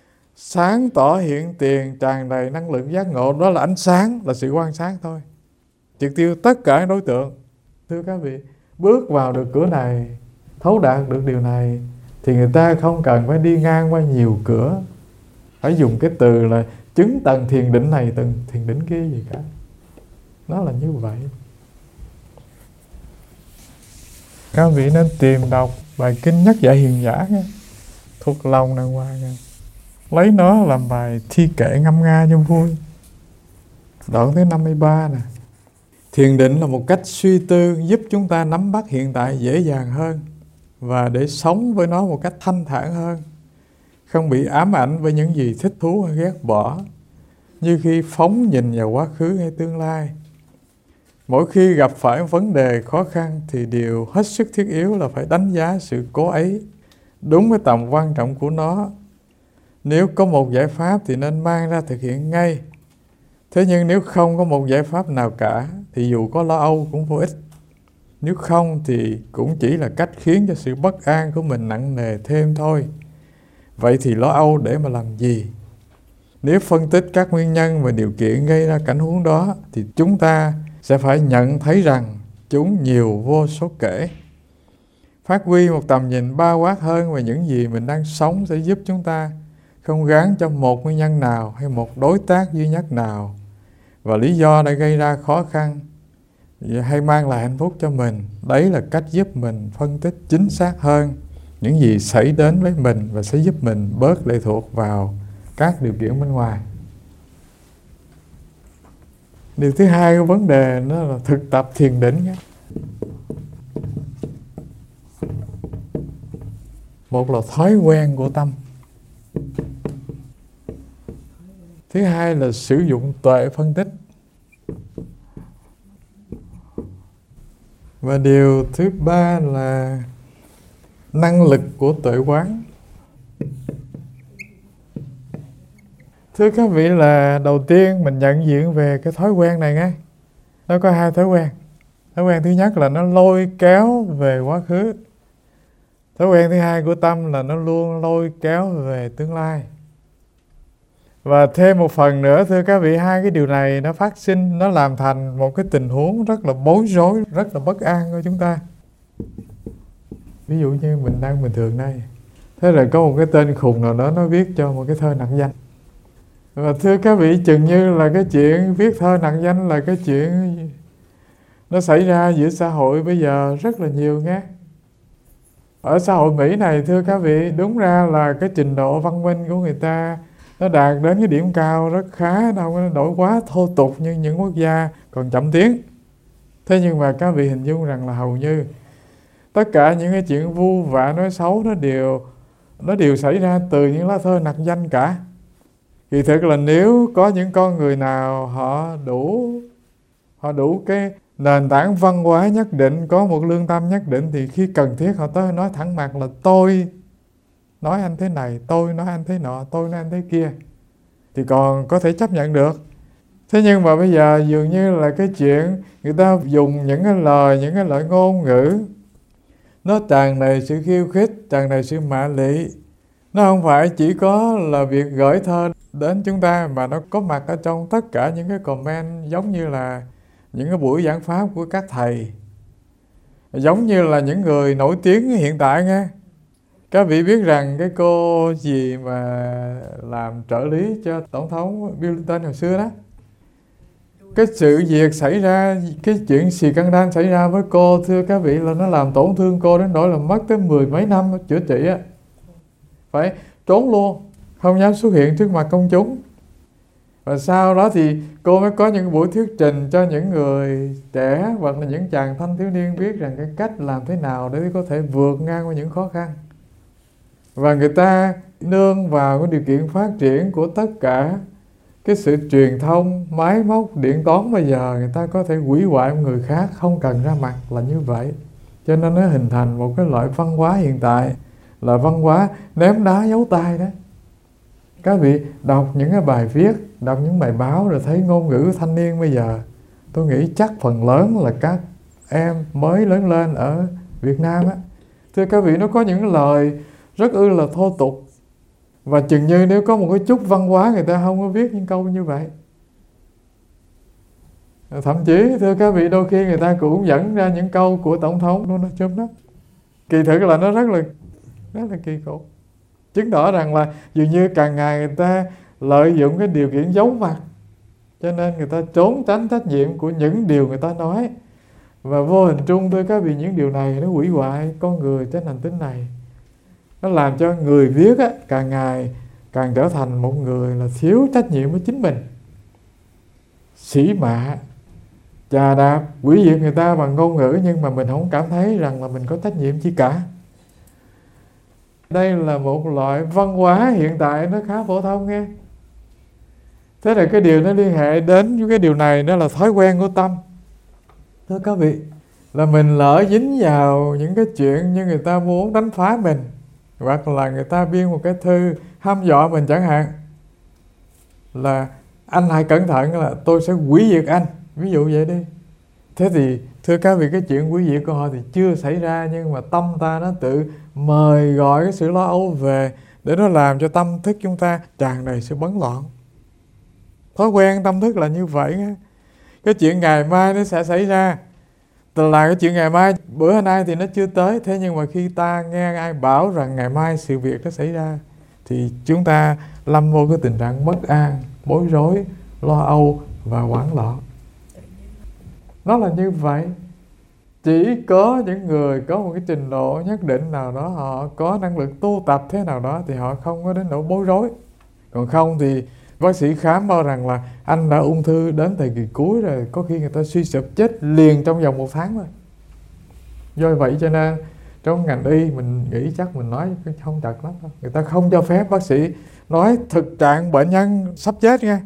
sáng tỏ hiện tiền, tràn đầy năng lượng giác ngộ. Đó là ánh sáng, là sự quan sát thôi, triệt tiêu tất cả đối tượng. Thưa các vị, bước vào được cửa này, thấu đạt được điều này, thì người ta không cần phải đi ngang qua nhiều cửa, phải dùng cái từ là chứng tầng thiền định này, tầng thiền định kia gì cả. Nó là như vậy. Các vị nên tìm đọc bài kinh Nhất Dạy Hiền Giả nghe, thuộc lòng đàng hoàng nghe. Lấy nó làm bài thi kệ ngâm nga cho vui. Đoạn thứ năm mươi ba nè. Thiền định là một cách suy tư giúp chúng ta nắm bắt hiện tại dễ dàng hơn và để sống với nó một cách thanh thản hơn, không bị ám ảnh với những gì thích thú hay ghét bỏ, như khi phóng nhìn vào quá khứ hay tương lai. Mỗi khi gặp phải vấn đề khó khăn thì điều hết sức thiết yếu là phải đánh giá sự cố ấy đúng với tầm quan trọng của nó. Nếu có một giải pháp thì nên mang ra thực hiện ngay. Thế nhưng nếu không có một giải pháp nào cả thì dù có lo âu cũng vô ích. Nếu không thì cũng chỉ là cách khiến cho sự bất an của mình nặng nề thêm thôi. Vậy thì lo âu để mà làm gì? Nếu phân tích các nguyên nhân và điều kiện gây ra cảnh huống đó thì chúng ta sẽ phải nhận thấy rằng chúng nhiều vô số kể. Phát huy một tầm nhìn bao quát hơn về những gì mình đang sống sẽ giúp chúng ta không gán cho một nguyên nhân nào hay một đối tác duy nhất nào và lý do đã gây ra khó khăn hay mang lại hạnh phúc cho mình. Đấy là cách giúp mình phân tích chính xác hơn những gì xảy đến với mình và sẽ giúp mình bớt lệ thuộc vào các điều kiện bên ngoài. Điều thứ hai của vấn đề đó là thực tập thiền định. Một là thói quen của tâm. Thứ hai là sử dụng tuệ phân tích. Và điều thứ ba là năng lực của tuệ quán. Thưa các vị, là đầu tiên mình nhận diện về cái thói quen này nghe. Nó có hai thói quen. Thói quen thứ nhất là nó lôi kéo về quá khứ. Thói quen thứ hai của tâm là nó luôn lôi kéo về tương lai. Và thêm một phần nữa, thưa các vị, hai cái điều này nó phát sinh, nó làm thành một cái tình huống rất là bối rối, rất là bất an của chúng ta. Ví dụ như mình đang bình thường đây, thế rồi có một cái tên khùng nào đó nó viết cho một cái thơ nặng danh. Và thưa các vị, chừng như là cái chuyện viết thơ nặng danh là cái chuyện nó xảy ra giữa xã hội bây giờ rất là nhiều nghe. Ở xã hội Mỹ này, thưa các vị, đúng ra là cái trình độ văn minh của người ta nó đạt đến cái điểm cao rất khá, đâu có đổi quá thô tục như những quốc gia còn chậm tiến. Thế nhưng mà các vị hình dung rằng là hầu như tất cả những cái chuyện vu vạ nói xấu nó đều nó đều xảy ra từ những lá thơ nặng danh cả. Kỳ thực là nếu có những con người nào họ đủ họ đủ cái nền tảng văn hóa nhất định, có một lương tâm nhất định, thì khi cần thiết họ tới nói thẳng mặt là tôi nói anh thế này, tôi nói anh thế nọ, tôi nói anh thế kia, thì còn có thể chấp nhận được. Thế nhưng mà bây giờ dường như là cái chuyện người ta dùng những cái lời, những cái loại ngôn ngữ nó tràn đầy sự khiêu khích, tràn đầy sự mạ lị. Nó không phải chỉ có là việc gửi thơ đến chúng ta, mà nó có mặt ở trong tất cả những cái comment, giống như là những cái buổi giảng pháp của các thầy, giống như là những người nổi tiếng hiện tại nghe. Các vị biết rằng cái cô gì mà làm trợ lý cho Tổng thống Bill Clinton hồi xưa đó, cái sự việc xảy ra, cái chuyện scandal xảy ra với cô, thưa các vị, là nó làm tổn thương cô đến nỗi là mất tới mười mấy năm chữa trị á, phải trốn luôn, không dám xuất hiện trước mặt công chúng. Và sau đó thì cô mới có những buổi thuyết trình cho những người trẻ hoặc là những chàng thanh thiếu niên biết rằng cái cách làm thế nào để có thể vượt ngang qua những khó khăn. Và người ta nương vào cái điều kiện phát triển của tất cả cái sự truyền thông, máy móc, điện toán bây giờ, người ta có thể hủy hoại một người khác không cần ra mặt là như vậy. Cho nên nó hình thành một cái loại văn hóa hiện tại là văn hóa ném đá giấu tay đó. Các vị đọc những cái bài viết, đọc những bài báo rồi thấy ngôn ngữ thanh niên bây giờ, tôi nghĩ chắc phần lớn là các em mới lớn lên ở Việt Nam á. Thưa các vị, nó có những lời rất ư là thô tục. Và chừng như nếu có một cái chút văn hóa, người ta không có viết những câu như vậy. Thậm chí, thưa các vị, đôi khi người ta cũng dẫn ra những câu của Tổng thống Donald Trump đó. Kỳ thực là nó rất là, rất là kỳ cục. Chứng tỏ rằng là dường như càng ngày người ta lợi dụng cái điều kiện giấu mặt, cho nên người ta trốn tránh trách nhiệm của những điều người ta nói. Và vô hình trung, thưa các vị, những điều này nó hủy hoại con người trên hành tinh này. Nó làm cho người viết á, càng ngày càng trở thành một người là thiếu trách nhiệm với chính mình, sỉ mạ, chà đạp, hủy diệt người ta bằng ngôn ngữ, nhưng mà mình không cảm thấy rằng là mình có trách nhiệm chi cả. Đây là một loại văn hóa hiện tại nó khá phổ thông nghe. Thế là cái điều nó liên hệ đến với cái điều này, đó là thói quen của tâm. Thưa các vị, là mình lỡ dính vào những cái chuyện như người ta muốn đánh phá mình, hoặc là người ta biên một cái thư hăm dọa mình chẳng hạn, là anh hãy cẩn thận là tôi sẽ hủy diệt anh, ví dụ vậy đi. Thế thì thưa các vị, cái chuyện hủy diệt của họ thì chưa xảy ra, nhưng mà tâm ta nó tự mời gọi cái sự lo âu về, để nó làm cho tâm thức chúng ta tràn đầy sự bấn loạn. Thói quen tâm thức là như vậy á. Cái chuyện ngày mai nó sẽ xảy ra, là cái chuyện ngày mai, bữa nay thì nó chưa tới, thế nhưng mà khi ta nghe ai bảo rằng ngày mai sự việc nó xảy ra, thì chúng ta lâm vô cái tình trạng bất an, bối rối, lo âu và hoảng loạn. Nó là như vậy. Chỉ có những người có một cái trình độ nhất định nào đó, họ có năng lực tu tập thế nào đó, thì họ không có đến nỗi bối rối. Còn không thì bác sĩ khám bao rằng là anh đã ung thư đến thời kỳ cuối rồi, có khi người ta suy sụp chết liền trong vòng một tháng thôi. Do vậy cho nên trong ngành y mình nghĩ chắc mình nói không chặt lắm đâu. Người ta không cho phép bác sĩ nói thực trạng bệnh nhân sắp chết nha.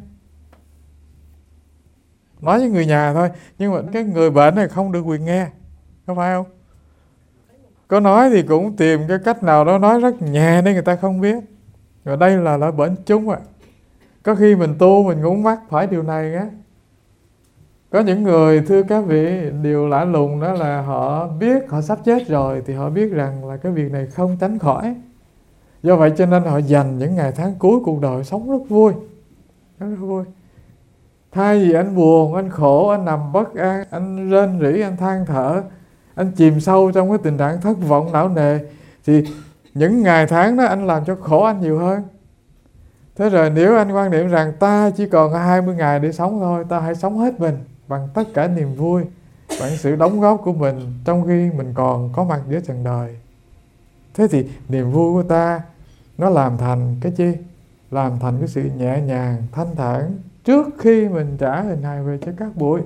Nói với người nhà thôi, nhưng mà cái người bệnh này không được quyền nghe, có phải không? Có nói thì cũng tìm cái cách nào đó nói rất nhẹ để người ta không biết. Và đây là loại bệnh chung ạ. À. Có khi mình tu mình cũng mắc phải điều này á. Có những người, thưa các vị, điều lạ lùng đó là họ biết họ sắp chết rồi, thì họ biết rằng là cái việc này không tránh khỏi. Do vậy cho nên họ dành những ngày tháng cuối cuộc đời sống rất vui, rất, rất vui. Thay vì anh buồn, anh khổ, anh nằm bất an, anh rên rỉ, anh than thở, anh chìm sâu trong cái tình trạng thất vọng não nề, thì những ngày tháng đó anh làm cho khổ anh nhiều hơn. Thế rồi nếu anh quan niệm rằng ta chỉ còn hai mươi ngày để sống thôi, ta hãy sống hết mình bằng tất cả niềm vui, bằng sự đóng góp của mình trong khi mình còn có mặt giữa trần đời. Thế thì niềm vui của ta nó làm thành cái chi? Làm thành cái sự nhẹ nhàng, thanh thản trước khi mình trả hình hài về cho các bụi.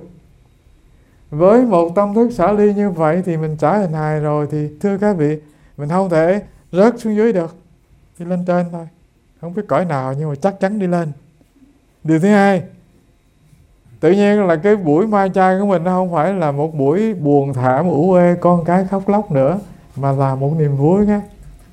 Với một tâm thức xả ly như vậy thì mình trả hình hài rồi thì thưa các vị, mình không thể rớt xuống dưới được, đi lên trên thôi. Không biết cõi nào nhưng mà chắc chắn đi lên. Điều thứ hai, tự nhiên là cái buổi mai chay của mình nó không phải là một buổi buồn thảm ủ ê con cái khóc lóc nữa, mà là một niềm vui nha.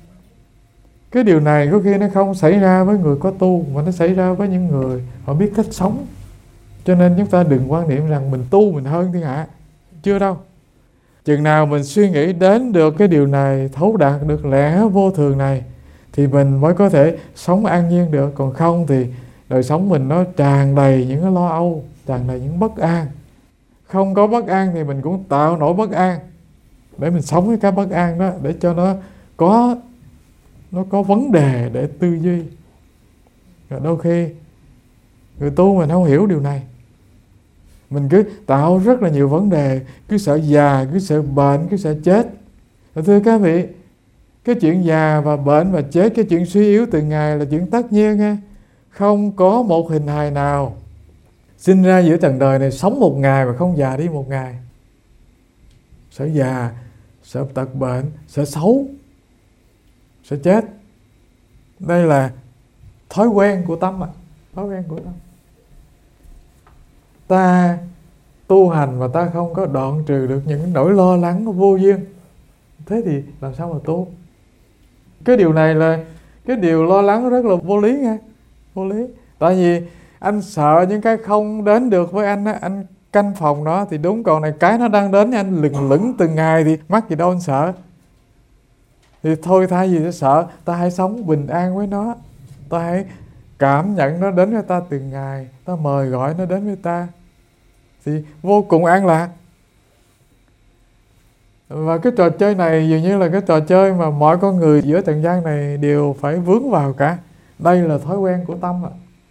Cái điều này có khi nó không xảy ra với người có tu, mà nó xảy ra với những người họ biết cách sống. Cho nên chúng ta đừng quan niệm rằng mình tu mình hơn thiên hạ. Chưa đâu. Chừng nào mình suy nghĩ đến được cái điều này, thấu đạt được lẽ vô thường này, thì mình mới có thể sống an nhiên được. Còn không thì đời sống mình nó tràn đầy những cái lo âu, tràn đầy những bất an. Không có bất an thì mình cũng tạo nổi bất an, để mình sống với cái bất an đó, để cho nó có nó có vấn đề để tư duy. Rồi đôi khi người tu mình không hiểu điều này, mình cứ tạo rất là nhiều vấn đề, cứ sợ già, cứ sợ bệnh, cứ sợ chết. Rồi thưa các vị, cái chuyện già và bệnh và chết, cái chuyện suy yếu từng ngày là chuyện tất nhiên nha. Không có một hình hài nào sinh ra giữa trần đời này sống một ngày mà không già đi một ngày. Sợ già, sợ tật bệnh, sợ xấu, sợ chết. Đây là thói quen của tâm ạ. À. Thói quen của tâm. Ta tu hành mà ta không có đoạn trừ được những nỗi lo lắng vô duyên, thế thì làm sao mà tu? Cái điều này là cái điều lo lắng rất là vô lý nha. Vô lý. Tại vì anh sợ những cái không đến được với anh á, anh canh phòng nó thì đúng, còn này cái nó đang đến anh lừng lững từng ngày thì mắc gì đâu anh sợ. Thì thôi, thay vì sợ, ta hãy sống bình an với nó. Ta hãy cảm nhận nó đến với ta từng ngày, ta mời gọi nó đến với ta, thì vô cùng an lạc. Và cái trò chơi này dường như là cái trò chơi mà mọi con người giữa trần gian này đều phải vướng vào cả. Đây là thói quen của tâm ạ.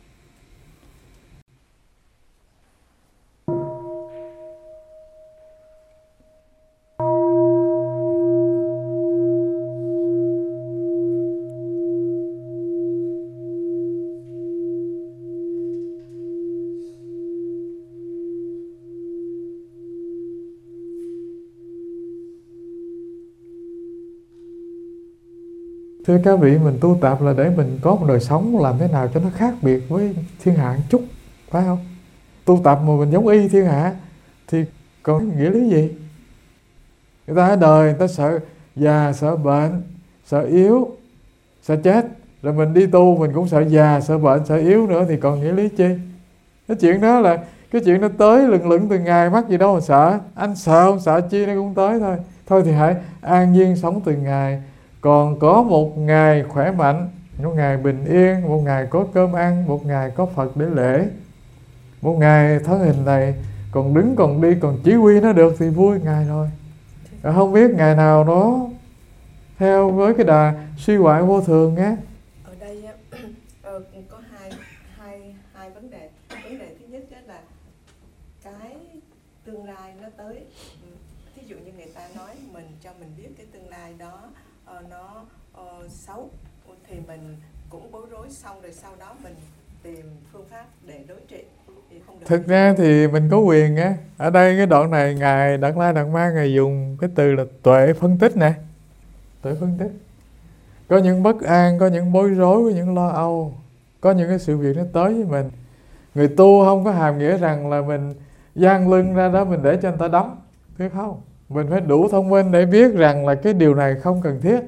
Thưa các vị, mình tu tập là để mình có một đời sống làm thế nào cho nó khác biệt với thiên hạ một chút, phải không? Tu tập mà mình giống y thiên hạ thì còn nghĩa lý gì? Người ta ở đời người ta sợ già, sợ bệnh, sợ yếu, sợ chết. Rồi mình đi tu mình cũng sợ già, sợ bệnh, sợ yếu nữa thì còn nghĩa lý chi? Cái chuyện đó là cái chuyện nó tới lừng lững từng ngày, mắc gì đâu mà sợ. Anh sợ không sợ chi nó cũng tới thôi. Thôi thì hãy an nhiên sống từng ngày. Còn có một ngày khỏe mạnh, một ngày bình yên, một ngày có cơm ăn, một ngày có Phật để lễ, một ngày thân hình này còn đứng còn đi còn chỉ huy nó được thì vui ngày rồi. Không biết ngày nào nó theo với cái đà suy hoại vô thường nhé. Ở đây có hai hai hai vấn đề. Vấn đề thứ nhất là cái tương lai nó tới. Thí dụ như người ta nói mình cho mình biết cái tương lai đó uh, nó uh, xấu thì mình cũng bối rối, xong rồi sau đó mình tìm phương pháp để đối trị. Thực ra thì mình có quyền á. Ở đây cái đoạn này Ngài Đạt Lai Đạt Ma Ngài dùng cái từ là tuệ phân tích nè. Tuệ phân tích. Có những bất an, có những bối rối, có những lo âu, có những cái sự việc nó tới với mình. Người tu không có hàm nghĩa rằng là mình dang lưng ra đó mình để cho người ta đấm, biết không? Mình phải đủ thông minh để biết rằng là cái điều này không cần thiết.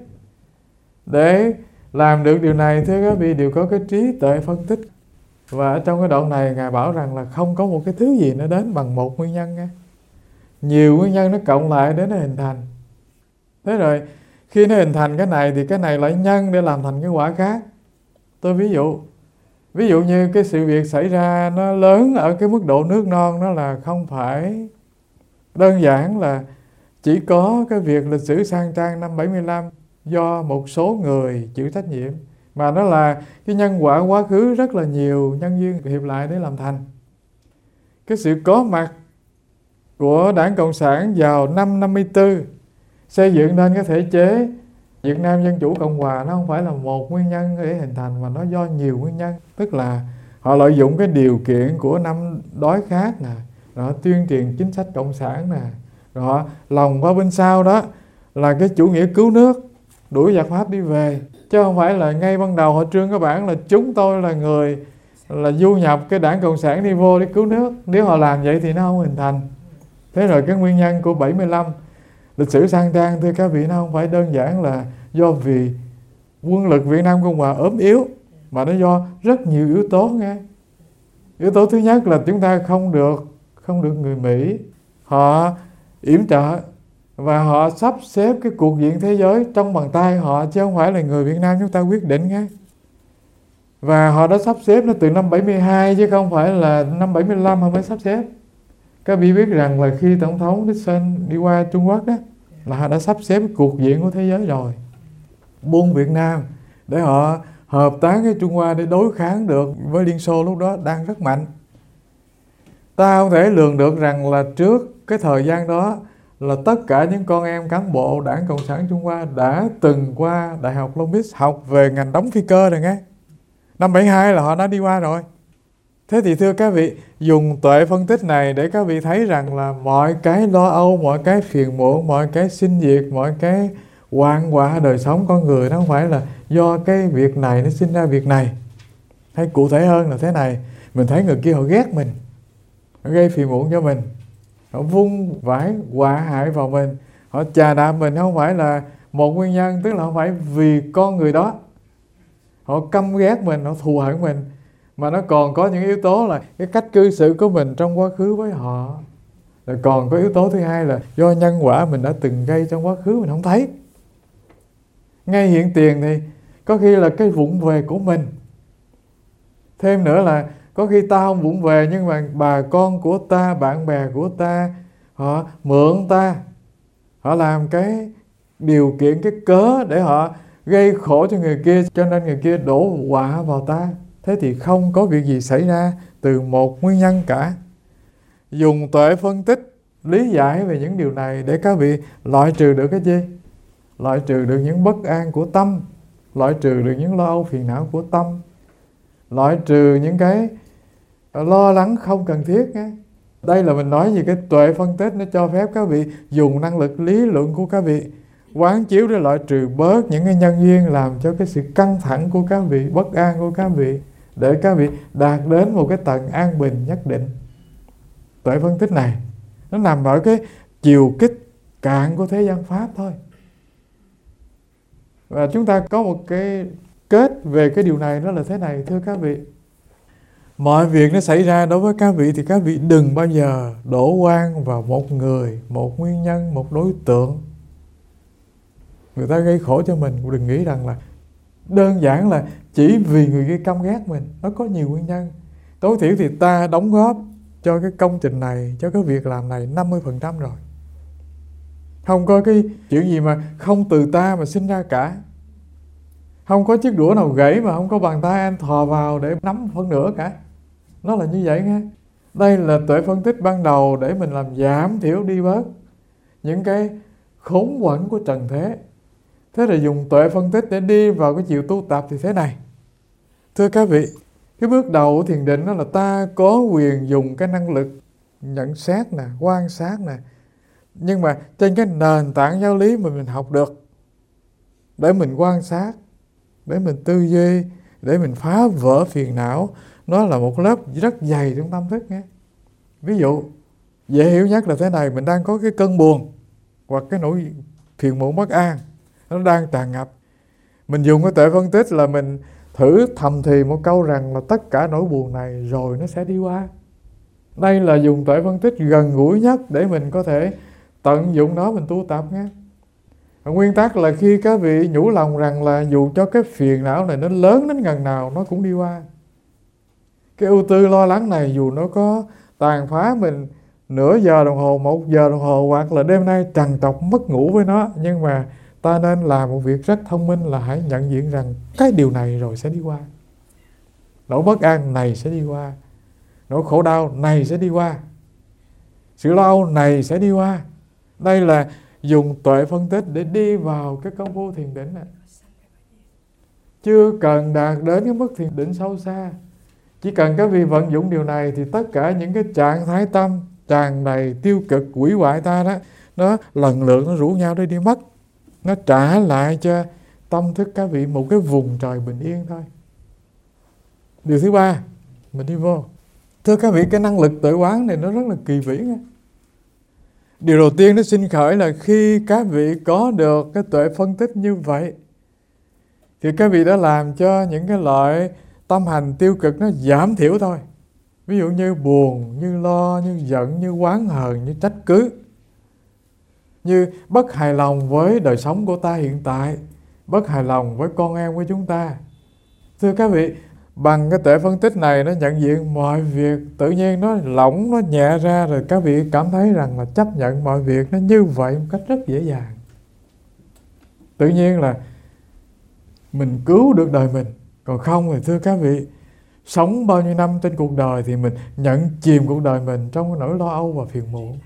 Để làm được điều này thưa các vị đều có cái trí tuệ phân tích. Và ở trong cái đoạn này Ngài bảo rằng là không có một cái thứ gì nó đến bằng một nguyên nhân nha. Nhiều nguyên nhân nó cộng lại để nó hình thành. Thế rồi khi nó hình thành cái này thì cái này lại nhân để làm thành cái quả khác. Tôi ví dụ Ví dụ như cái sự việc xảy ra nó lớn ở cái mức độ nước non, đó là không phải đơn giản là chỉ có cái việc lịch sử sang trang năm bảy mươi lăm do một số người chịu trách nhiệm, mà nó là cái nhân quả quá khứ rất là nhiều nhân duyên hiệp lại để làm thành. Cái sự có mặt của Đảng Cộng sản vào năm năm mươi tư xây dựng nên cái thể chế Việt Nam Dân Chủ Cộng Hòa, nó không phải là một nguyên nhân để hình thành, mà nó do nhiều nguyên nhân. Tức là họ lợi dụng cái điều kiện của năm đói khát nè, rồi họ tuyên truyền chính sách cộng sản nè, rồi họ lòng qua bên sau đó là cái chủ nghĩa cứu nước, đuổi giặc Pháp đi về. Chứ không phải là ngay ban đầu họ trương các bản là chúng tôi là người là du nhập cái Đảng Cộng sản đi vô để cứu nước. Nếu họ làm vậy thì nó không hình thành. Thế rồi cái nguyên nhân của bảy mươi lăm lịch sử sang trang thưa các vị, nó không phải đơn giản là do vì quân lực Việt Nam Cộng Hòa ốm yếu, mà nó do rất nhiều yếu tố nghe. Yếu tố thứ nhất là chúng ta không được không được người Mỹ họ yểm trợ, và họ sắp xếp cái cuộc diện thế giới trong bàn tay họ, chứ không phải là người Việt Nam chúng ta quyết định nghe. Và họ đã sắp xếp nó từ năm bảy mươi hai chứ không phải là năm bảy mươi lăm họ mới sắp xếp. Các vị biết rằng là khi Tổng thống Nixon đi qua Trung Quốc đó, là họ đã sắp xếp cái cuộc diện của thế giới rồi, buông Việt Nam để họ hợp tác với Trung Hoa để đối kháng được với Liên Xô lúc đó đang rất mạnh. Ta không thể lường được rằng là trước cái thời gian đó là tất cả những con em cán bộ Đảng Cộng sản Trung Hoa đã từng qua Đại học Long Beach học về ngành đóng phi cơ rồi nghe. Năm bảy mươi hai là họ đã đi qua rồi. Thế thì thưa các vị, dùng tuệ phân tích này để các vị thấy rằng là mọi cái lo âu, mọi cái phiền muộn, mọi cái sinh diệt, mọi cái hoạn họa đời sống con người, nó không phải là do cái việc này nó sinh ra việc này. Hay cụ thể hơn là thế này, mình thấy người kia họ ghét mình, họ gây phiền muộn cho mình, họ vung vãi họa hại vào mình, họ chà đạp mình, không phải là một nguyên nhân, tức là không phải vì con người đó họ căm ghét mình, họ thù hận mình, mà nó còn có những yếu tố là cái cách cư xử của mình trong quá khứ với họ. Rồi còn có yếu tố thứ hai là do nhân quả mình đã từng gây trong quá khứ mình không thấy. Ngay hiện tiền thì có khi là cái vụng về của mình. Thêm nữa là có khi ta không vụng về, nhưng mà bà con của ta, bạn bè của ta, họ mượn ta, họ làm cái điều kiện, cái cớ để họ gây khổ cho người kia, cho nên người kia đổ họa vào ta. Thế thì không có việc gì xảy ra từ một nguyên nhân cả. Dùng tuệ phân tích lý giải về những điều này để các vị loại trừ được cái gì? Loại trừ được những bất an của tâm, loại trừ được những lo âu phiền não của tâm, loại trừ những cái lo lắng không cần thiết nhé. Đây là mình nói về cái tuệ phân tích, nó cho phép các vị dùng năng lực lý luận của các vị quán chiếu để loại trừ bớt những cái nhân duyên làm cho cái sự căng thẳng của các vị, bất an của các vị, để các vị đạt đến một cái tầng an bình nhất định. Tuệ phân tích này nó nằm ở cái chiều kích cạn của thế gian Pháp thôi. Và chúng ta có một cái kết về cái điều này, đó là thế này thưa các vị. mọi việc nó xảy ra đối với các vị thì các vị đừng bao giờ đổ oan vào một người, một nguyên nhân, một đối tượng. Người ta gây khổ cho mình, đừng nghĩ rằng là đơn giản là chỉ vì người kia căm ghét mình. Nó có nhiều nguyên nhân. Tối thiểu thì ta đóng góp cho cái công trình này, cho cái việc làm này năm mươi phần trăm rồi. Không có cái chuyện gì mà không từ ta mà sinh ra cả. Không có chiếc đũa nào gãy mà không có bàn tay anh thò vào để nắm phân nửa cả. Nó là như vậy nghe. Đây là tuệ phân tích ban đầu để mình làm giảm thiểu đi bớt những cái khốn quẫn của trần thế. Thế là dùng tuệ phân tích để đi vào cái chiều tu tập thì thế này. Thưa các vị, cái bước đầu của thiền định đó là ta có quyền dùng cái năng lực nhận xét nè, quan sát nè. Nhưng mà trên cái nền tảng giáo lý mà mình học được, để mình quan sát, để mình tư duy, để mình phá vỡ phiền não, nó là một lớp rất dày trong tâm thức nghe. Ví dụ, dễ hiểu nhất là thế này, mình đang có cái cơn buồn hoặc cái nỗi phiền muộn bất an, nó đang tràn ngập. Mình dùng cái tuệ phân tích là mình thử thầm thì một câu rằng là tất cả nỗi buồn này rồi nó sẽ đi qua. Đây là dùng tuệ phân tích gần gũi nhất để mình có thể tận dụng nó mình tu tập nghe. Nguyên tắc là khi các vị nhủ lòng rằng là dù cho cái phiền não này nó lớn đến ngần nào nó cũng đi qua. Cái ưu tư lo lắng này dù nó có tàn phá mình nửa giờ đồng hồ, một giờ đồng hồ, hoặc là đêm nay trằn trọc mất ngủ với nó, nhưng mà ta nên làm một việc rất thông minh là hãy nhận diện rằng cái điều này rồi sẽ đi qua. Nỗi bất an này sẽ đi qua. Nỗi khổ đau này sẽ đi qua. Sự lo âu này sẽ đi qua. Đây là dùng tuệ phân tích để đi vào cái công phu thiền định này. Chưa cần đạt đến cái mức thiền định sâu xa. Chỉ cần các vị vận dụng điều này thì tất cả những cái trạng thái tâm tràn đầy tiêu cực hủy hoại ta đó, nó lần lượt nó rủ nhau để đi mất. Nó trả lại cho tâm thức các vị một cái vùng trời bình yên thôi. Điều thứ ba, mình đi vô. Thưa các vị, cái năng lực tuệ quán này nó rất là kỳ vĩ nha. Điều đầu tiên nó sinh khởi là khi các vị có được cái tuệ phân tích như vậy thì các vị đã làm cho những cái loại tâm hành tiêu cực nó giảm thiểu thôi. Ví dụ như buồn, như lo, như giận, như oán hờn, như trách cứ, như bất hài lòng với đời sống của ta hiện tại, bất hài lòng với con em của chúng ta. Thưa các vị, bằng cái tuệ phân tích này nó nhận diện mọi việc tự nhiên nó lỏng, nó nhẹ ra, rồi các vị cảm thấy rằng là chấp nhận mọi việc nó như vậy một cách rất dễ dàng. Tự nhiên là mình cứu được đời mình. Còn không thì thưa các vị, sống bao nhiêu năm trên cuộc đời thì mình nhận chìm cuộc đời mình trong cái nỗi lo âu và phiền muộn.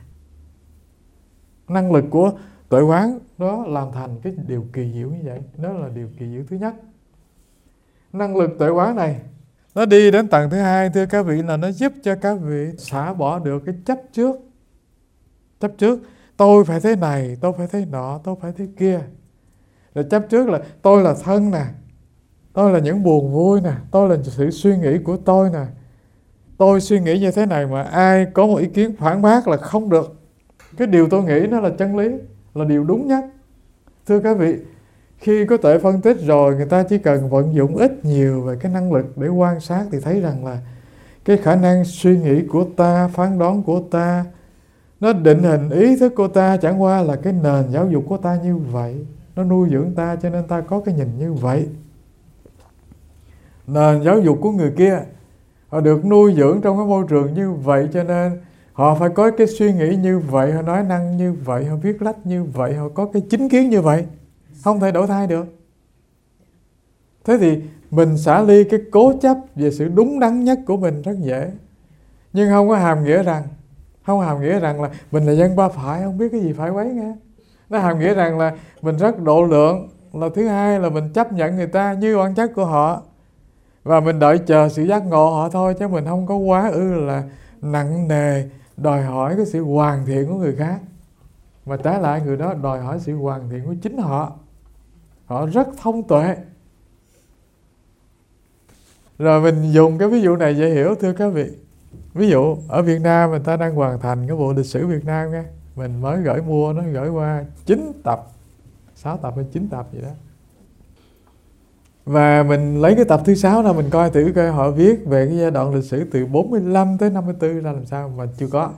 Năng lực của tuệ quán đó làm thành cái điều kỳ diệu như vậy. Đó là điều kỳ diệu thứ nhất. Năng lực tuệ quán này nó đi đến tầng thứ hai, thưa các vị, là nó giúp cho các vị xả bỏ được cái chấp trước. Chấp trước, tôi phải thế này, tôi phải thế nọ, tôi phải thế kia. Rồi chấp trước là tôi là thân nè, tôi là những buồn vui nè, tôi là sự suy nghĩ của tôi nè. Tôi suy nghĩ như thế này mà ai có một ý kiến phản bác là không được. Cái điều tôi nghĩ nó là chân lý, là điều đúng nhất. Thưa các vị, khi có tuệ phân tích rồi, người ta chỉ cần vận dụng ít nhiều về cái năng lực để quan sát thì thấy rằng là cái khả năng suy nghĩ của ta, phán đoán của ta, nó định hình ý thức của ta, chẳng qua là cái nền giáo dục của ta như vậy. Nó nuôi dưỡng ta cho nên ta có cái nhìn như vậy. Nền giáo dục của người kia, họ được nuôi dưỡng trong cái môi trường như vậy cho nên họ phải có cái suy nghĩ như vậy, họ nói năng như vậy, họ viết lách như vậy, họ có cái chính kiến như vậy. Không thể đổi thay được. Thế thì mình xả ly cái cố chấp về sự đúng đắn nhất của mình rất dễ. Nhưng không có hàm nghĩa rằng Không hàm nghĩa rằng là mình là dân ba phải, không biết cái gì phải quấy nghe. Nó hàm nghĩa rằng là mình rất độ lượng. Là thứ hai là mình chấp nhận người ta như bản chất của họ, và mình đợi chờ sự giác ngộ họ thôi, chứ mình không có quá ư là nặng nề đòi hỏi cái sự hoàn thiện của người khác. Mà trái lại người đó đòi hỏi sự hoàn thiện của chính họ. Họ rất thông tuệ. Rồi mình dùng cái ví dụ này dễ hiểu, thưa các vị. Ví dụ ở Việt Nam người ta đang hoàn thành cái bộ lịch sử Việt Nam nha. Mình mới gửi mua, nó gửi qua chín tập, sáu tập hay chín tập gì đó. Và mình lấy cái tập thứ sáu ra mình coi thử coi họ viết về cái giai đoạn lịch sử từ bốn mươi lăm tới năm mươi tư ra làm sao mà chưa có.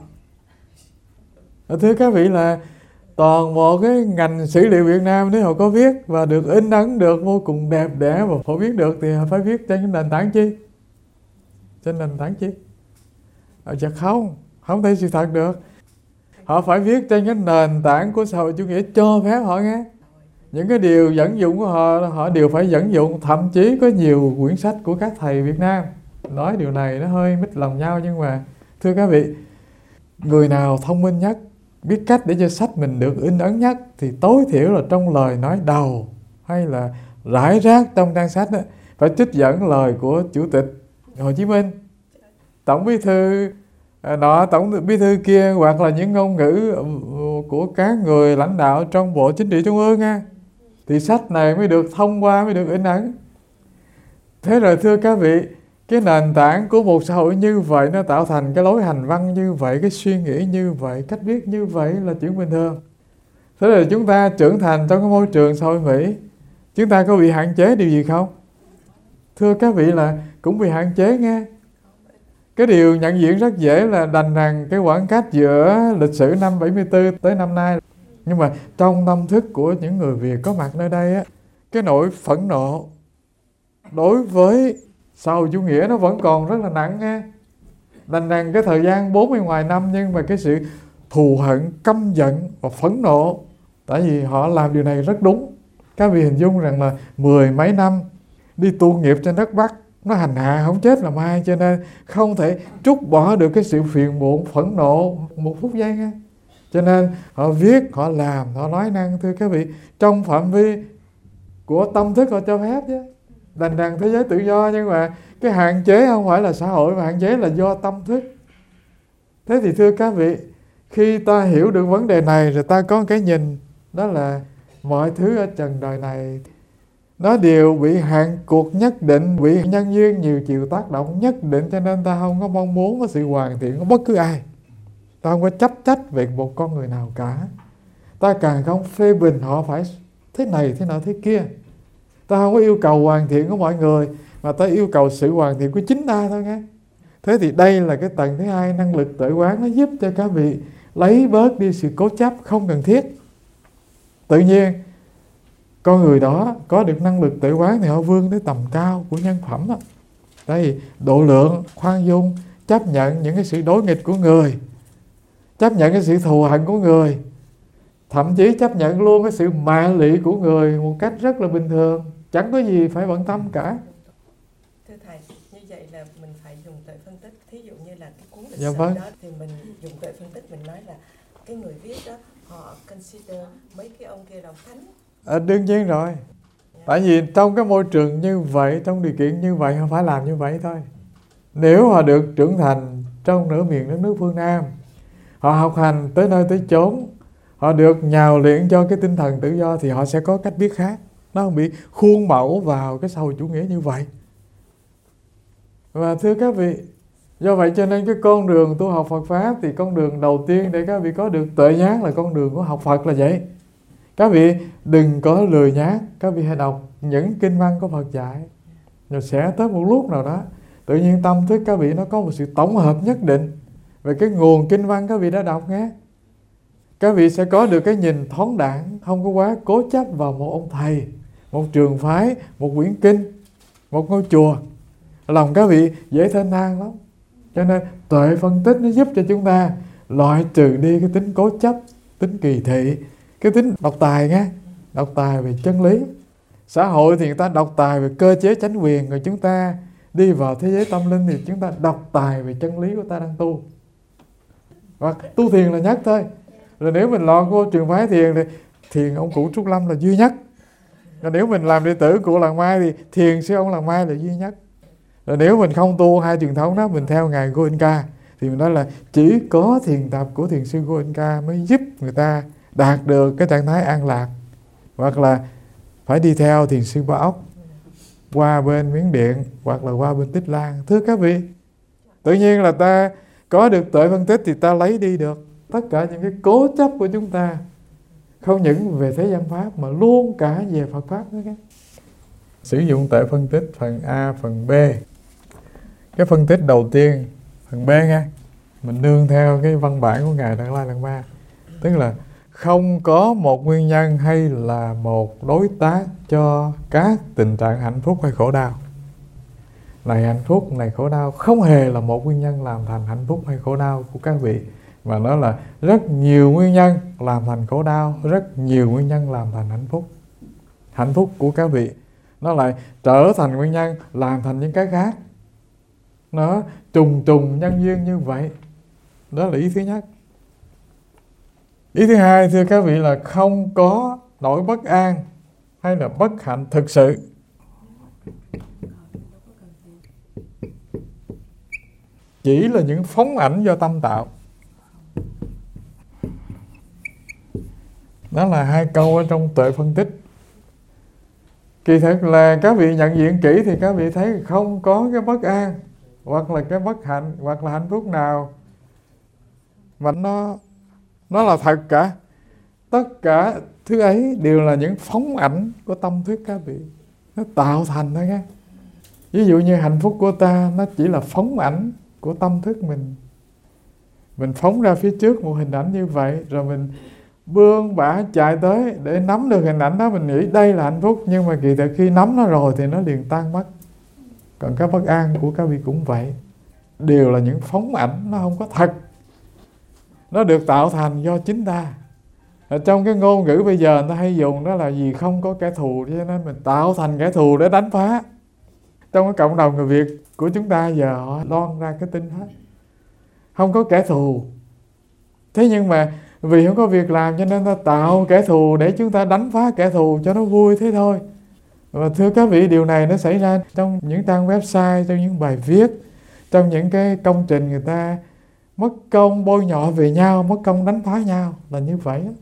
Thưa các vị là toàn bộ cái ngành sử liệu Việt Nam nếu họ có viết và được in ấn được vô cùng đẹp đẽ và phổ biến được thì họ phải viết trên cái nền tảng chi? Trên nền tảng chi? À, chắc không, không thể sự thật được. Họ phải viết trên cái nền tảng của xã hội chủ nghĩa cho phép họ nghe. Những cái điều dẫn dụng của họ, họ đều phải dẫn dụng. Thậm chí có nhiều quyển sách của các thầy Việt Nam nói điều này nó hơi mít lòng nhau, nhưng mà thưa các vị, người nào thông minh nhất, biết cách để cho sách mình được in ấn nhất thì tối thiểu là trong lời nói đầu hay là rải rác trong trang sách đó, phải trích dẫn lời của Chủ tịch Hồ Chí Minh, Tổng Bí thư nọ, Tổng Bí thư kia, hoặc là những ngôn ngữ của các người lãnh đạo trong Bộ Chính trị Trung ương nha, thì sách này mới được thông qua, mới được in ấn. Thế rồi thưa các vị, cái nền tảng của một xã hội như vậy nó tạo thành cái lối hành văn như vậy, cái suy nghĩ như vậy, cách viết như vậy là chuyện bình thường. Thế rồi chúng ta trưởng thành trong cái môi trường xã hội Mỹ, chúng ta có bị hạn chế điều gì không? Thưa các vị là cũng bị hạn chế nghe. Cái điều nhận diện rất dễ là đành rằng cái khoảng cách giữa lịch sử năm bảy mươi tư tới năm nay. Nhưng mà trong tâm thức của những người Việt có mặt nơi đây á, cái nỗi phẫn nộ đối với xã hội chủ nghĩa nó vẫn còn rất là nặng nghe. Đành rằng cái thời gian bốn mươi ngoài năm, nhưng mà cái sự thù hận, căm giận và phẫn nộ, tại vì họ làm điều này rất đúng. Các vị hình dung rằng là mười mấy năm đi tu nghiệp trên đất Bắc, nó hành hạ không chết làm ai, cho nên không thể trút bỏ được cái sự phiền muộn, phẫn nộ một phút giây nghe. Cho nên họ viết, họ làm, họ nói năng, thưa các vị, trong phạm vi của tâm thức họ cho phép chứ. Đành rằng thế giới tự do, nhưng mà cái hạn chế không phải là xã hội, mà hạn chế là do tâm thức. Thế thì thưa các vị, khi ta hiểu được vấn đề này rồi ta có cái nhìn, đó là mọi thứ ở trần đời này nó đều bị hạn cuộc nhất định, bị nhân duyên nhiều chiều tác động nhất định, cho nên ta không có mong muốn có sự hoàn thiện của bất cứ ai. Ta không có chấp trách về một con người nào cả. Ta càng không phê bình họ phải thế này, thế nào, thế kia. Ta không có yêu cầu hoàn thiện của mọi người, mà ta yêu cầu sự hoàn thiện của chính ta thôi nghe. Thế thì đây là cái tầng thứ hai, năng lực tuệ quán, nó giúp cho các vị lấy bớt đi sự cố chấp không cần thiết. Tự nhiên con người đó có được năng lực tuệ quán thì họ vươn tới tầm cao của nhân phẩm đó. Đây, độ lượng, khoan dung, chấp nhận những cái sự đối nghịch của người, chấp nhận cái sự thù hận của người, thậm chí chấp nhận luôn cái sự mạ lị của người một cách rất là bình thường, chẳng có gì phải bận tâm cả. Thưa thầy, như vậy là mình phải dùng tuệ phân tích. Thí dụ như là cái cuốn lịch dạ sử vâng. đó thì mình dùng tuệ phân tích, mình nói là cái người viết đó họ consider mấy cái ông kia làm thánh. À, đương nhiên rồi. Tại vì trong cái môi trường như vậy, trong điều kiện như vậy, họ phải làm như vậy thôi. Nếu họ được trưởng thành trong nửa miền đất nước phương Nam, họ học hành tới nơi tới chốn, họ được nhào luyện cho cái tinh thần tự do, thì họ sẽ có cách viết khác. Nó không bị khuôn mẫu vào cái xã hội chủ nghĩa như vậy. Và thưa các vị, do vậy cho nên cái con đường tu học Phật Pháp thì con đường đầu tiên để các vị có được tuệ nhãn là con đường của học Phật là vậy. Các vị đừng có lười nhác, các vị hãy đọc những kinh văn của Phật dạy. Rồi sẽ tới một lúc nào đó, tự nhiên tâm thức các vị nó có một sự tổng hợp nhất định về cái nguồn kinh văn các vị đã đọc nghe. Các vị sẽ có được cái nhìn thoáng đẳng, không có quá cố chấp vào một ông thầy, một trường phái, một quyển kinh, một ngôi chùa. Lòng các vị dễ thênh thang lắm. Cho nên tuệ phân tích nó giúp cho chúng ta loại trừ đi cái tính cố chấp, tính kỳ thị, cái tính độc tài nghe, độc tài về chân lý. Xã hội thì người ta độc tài về cơ chế chánh quyền, rồi chúng ta đi vào thế giới tâm linh thì chúng ta độc tài về chân lý của ta đang tu. Và tu thiền là nhất thôi. Rồi nếu mình lọt vô trường phái thiền thì thiền ông cụ Trúc Lâm là duy nhất. Rồi nếu mình làm đệ tử của Làng Mai thì thiền sư ông Làng Mai là duy nhất. Rồi nếu mình không tu hai truyền thống đó, mình theo ngài Goenka thì mình nói là chỉ có thiền tập của thiền sư Goenka mới giúp người ta đạt được cái trạng thái an lạc. Hoặc là phải đi theo thiền sư Ba Ốc qua bên Miến Điện hoặc là qua bên Tích Lan. Thưa các vị, tự nhiên là ta có được tuệ phân tích thì ta lấy đi được tất cả những cái cố chấp của chúng ta, không những về thế gian Pháp mà luôn cả về Phật Pháp nữa. Sử dụng tuệ phân tích phần A, phần B. Cái phân tích đầu tiên, phần B nha, mình nương theo cái văn bản của Ngài Đạt Lai Lạt Ma. Tức là không có một nguyên nhân hay là một đối tác cho các tình trạng hạnh phúc hay khổ đau. Này hạnh phúc, này khổ đau không hề là một nguyên nhân làm thành hạnh phúc hay khổ đau của các vị, mà nó là rất nhiều nguyên nhân làm thành khổ đau, rất nhiều nguyên nhân làm thành hạnh phúc. Hạnh phúc của các vị nó lại trở thành nguyên nhân làm thành những cái khác. Nó trùng trùng nhân duyên như vậy. Đó là ý thứ nhất. Ý thứ hai, thưa các vị, là không có nỗi bất an hay là bất hạnh thực sự. Chỉ là những phóng ảnh do tâm tạo. Đó là hai câu ở trong tuệ phân tích. Kỳ thực là các vị nhận diện kỹ thì các vị thấy không có cái bất an hoặc là cái bất hạnh hoặc là hạnh phúc nào mà nó nó là thật cả. Tất cả thứ ấy đều là những phóng ảnh của tâm thức các vị. Nó tạo thành thôi nha. Ví dụ như hạnh phúc của ta nó chỉ là phóng ảnh của tâm thức mình. Mình phóng ra phía trước một hình ảnh như vậy, rồi mình bươn bả chạy tới để nắm được hình ảnh đó, mình nghĩ đây là hạnh phúc. Nhưng mà kỳ thực khi nắm nó rồi thì nó liền tan mất. Còn cái bất an của các vị cũng vậy. Đều là những phóng ảnh, nó không có thật. Nó được tạo thành do chính ta. Ở trong cái ngôn ngữ bây giờ người ta hay dùng đó là gì không có kẻ thù, cho nên mình tạo thành kẻ thù để đánh phá. Trong cái cộng đồng người Việt của chúng ta giờ họ loan ra cái tin hết. Không có kẻ thù. Thế nhưng mà vì không có việc làm cho nên ta tạo kẻ thù để chúng ta đánh phá kẻ thù cho nó vui thế thôi. Và thưa các vị, điều này nó xảy ra trong những trang website, trong những bài viết, trong những cái công trình người ta mất công bôi nhọ về nhau, mất công đánh phá nhau là như vậy đó.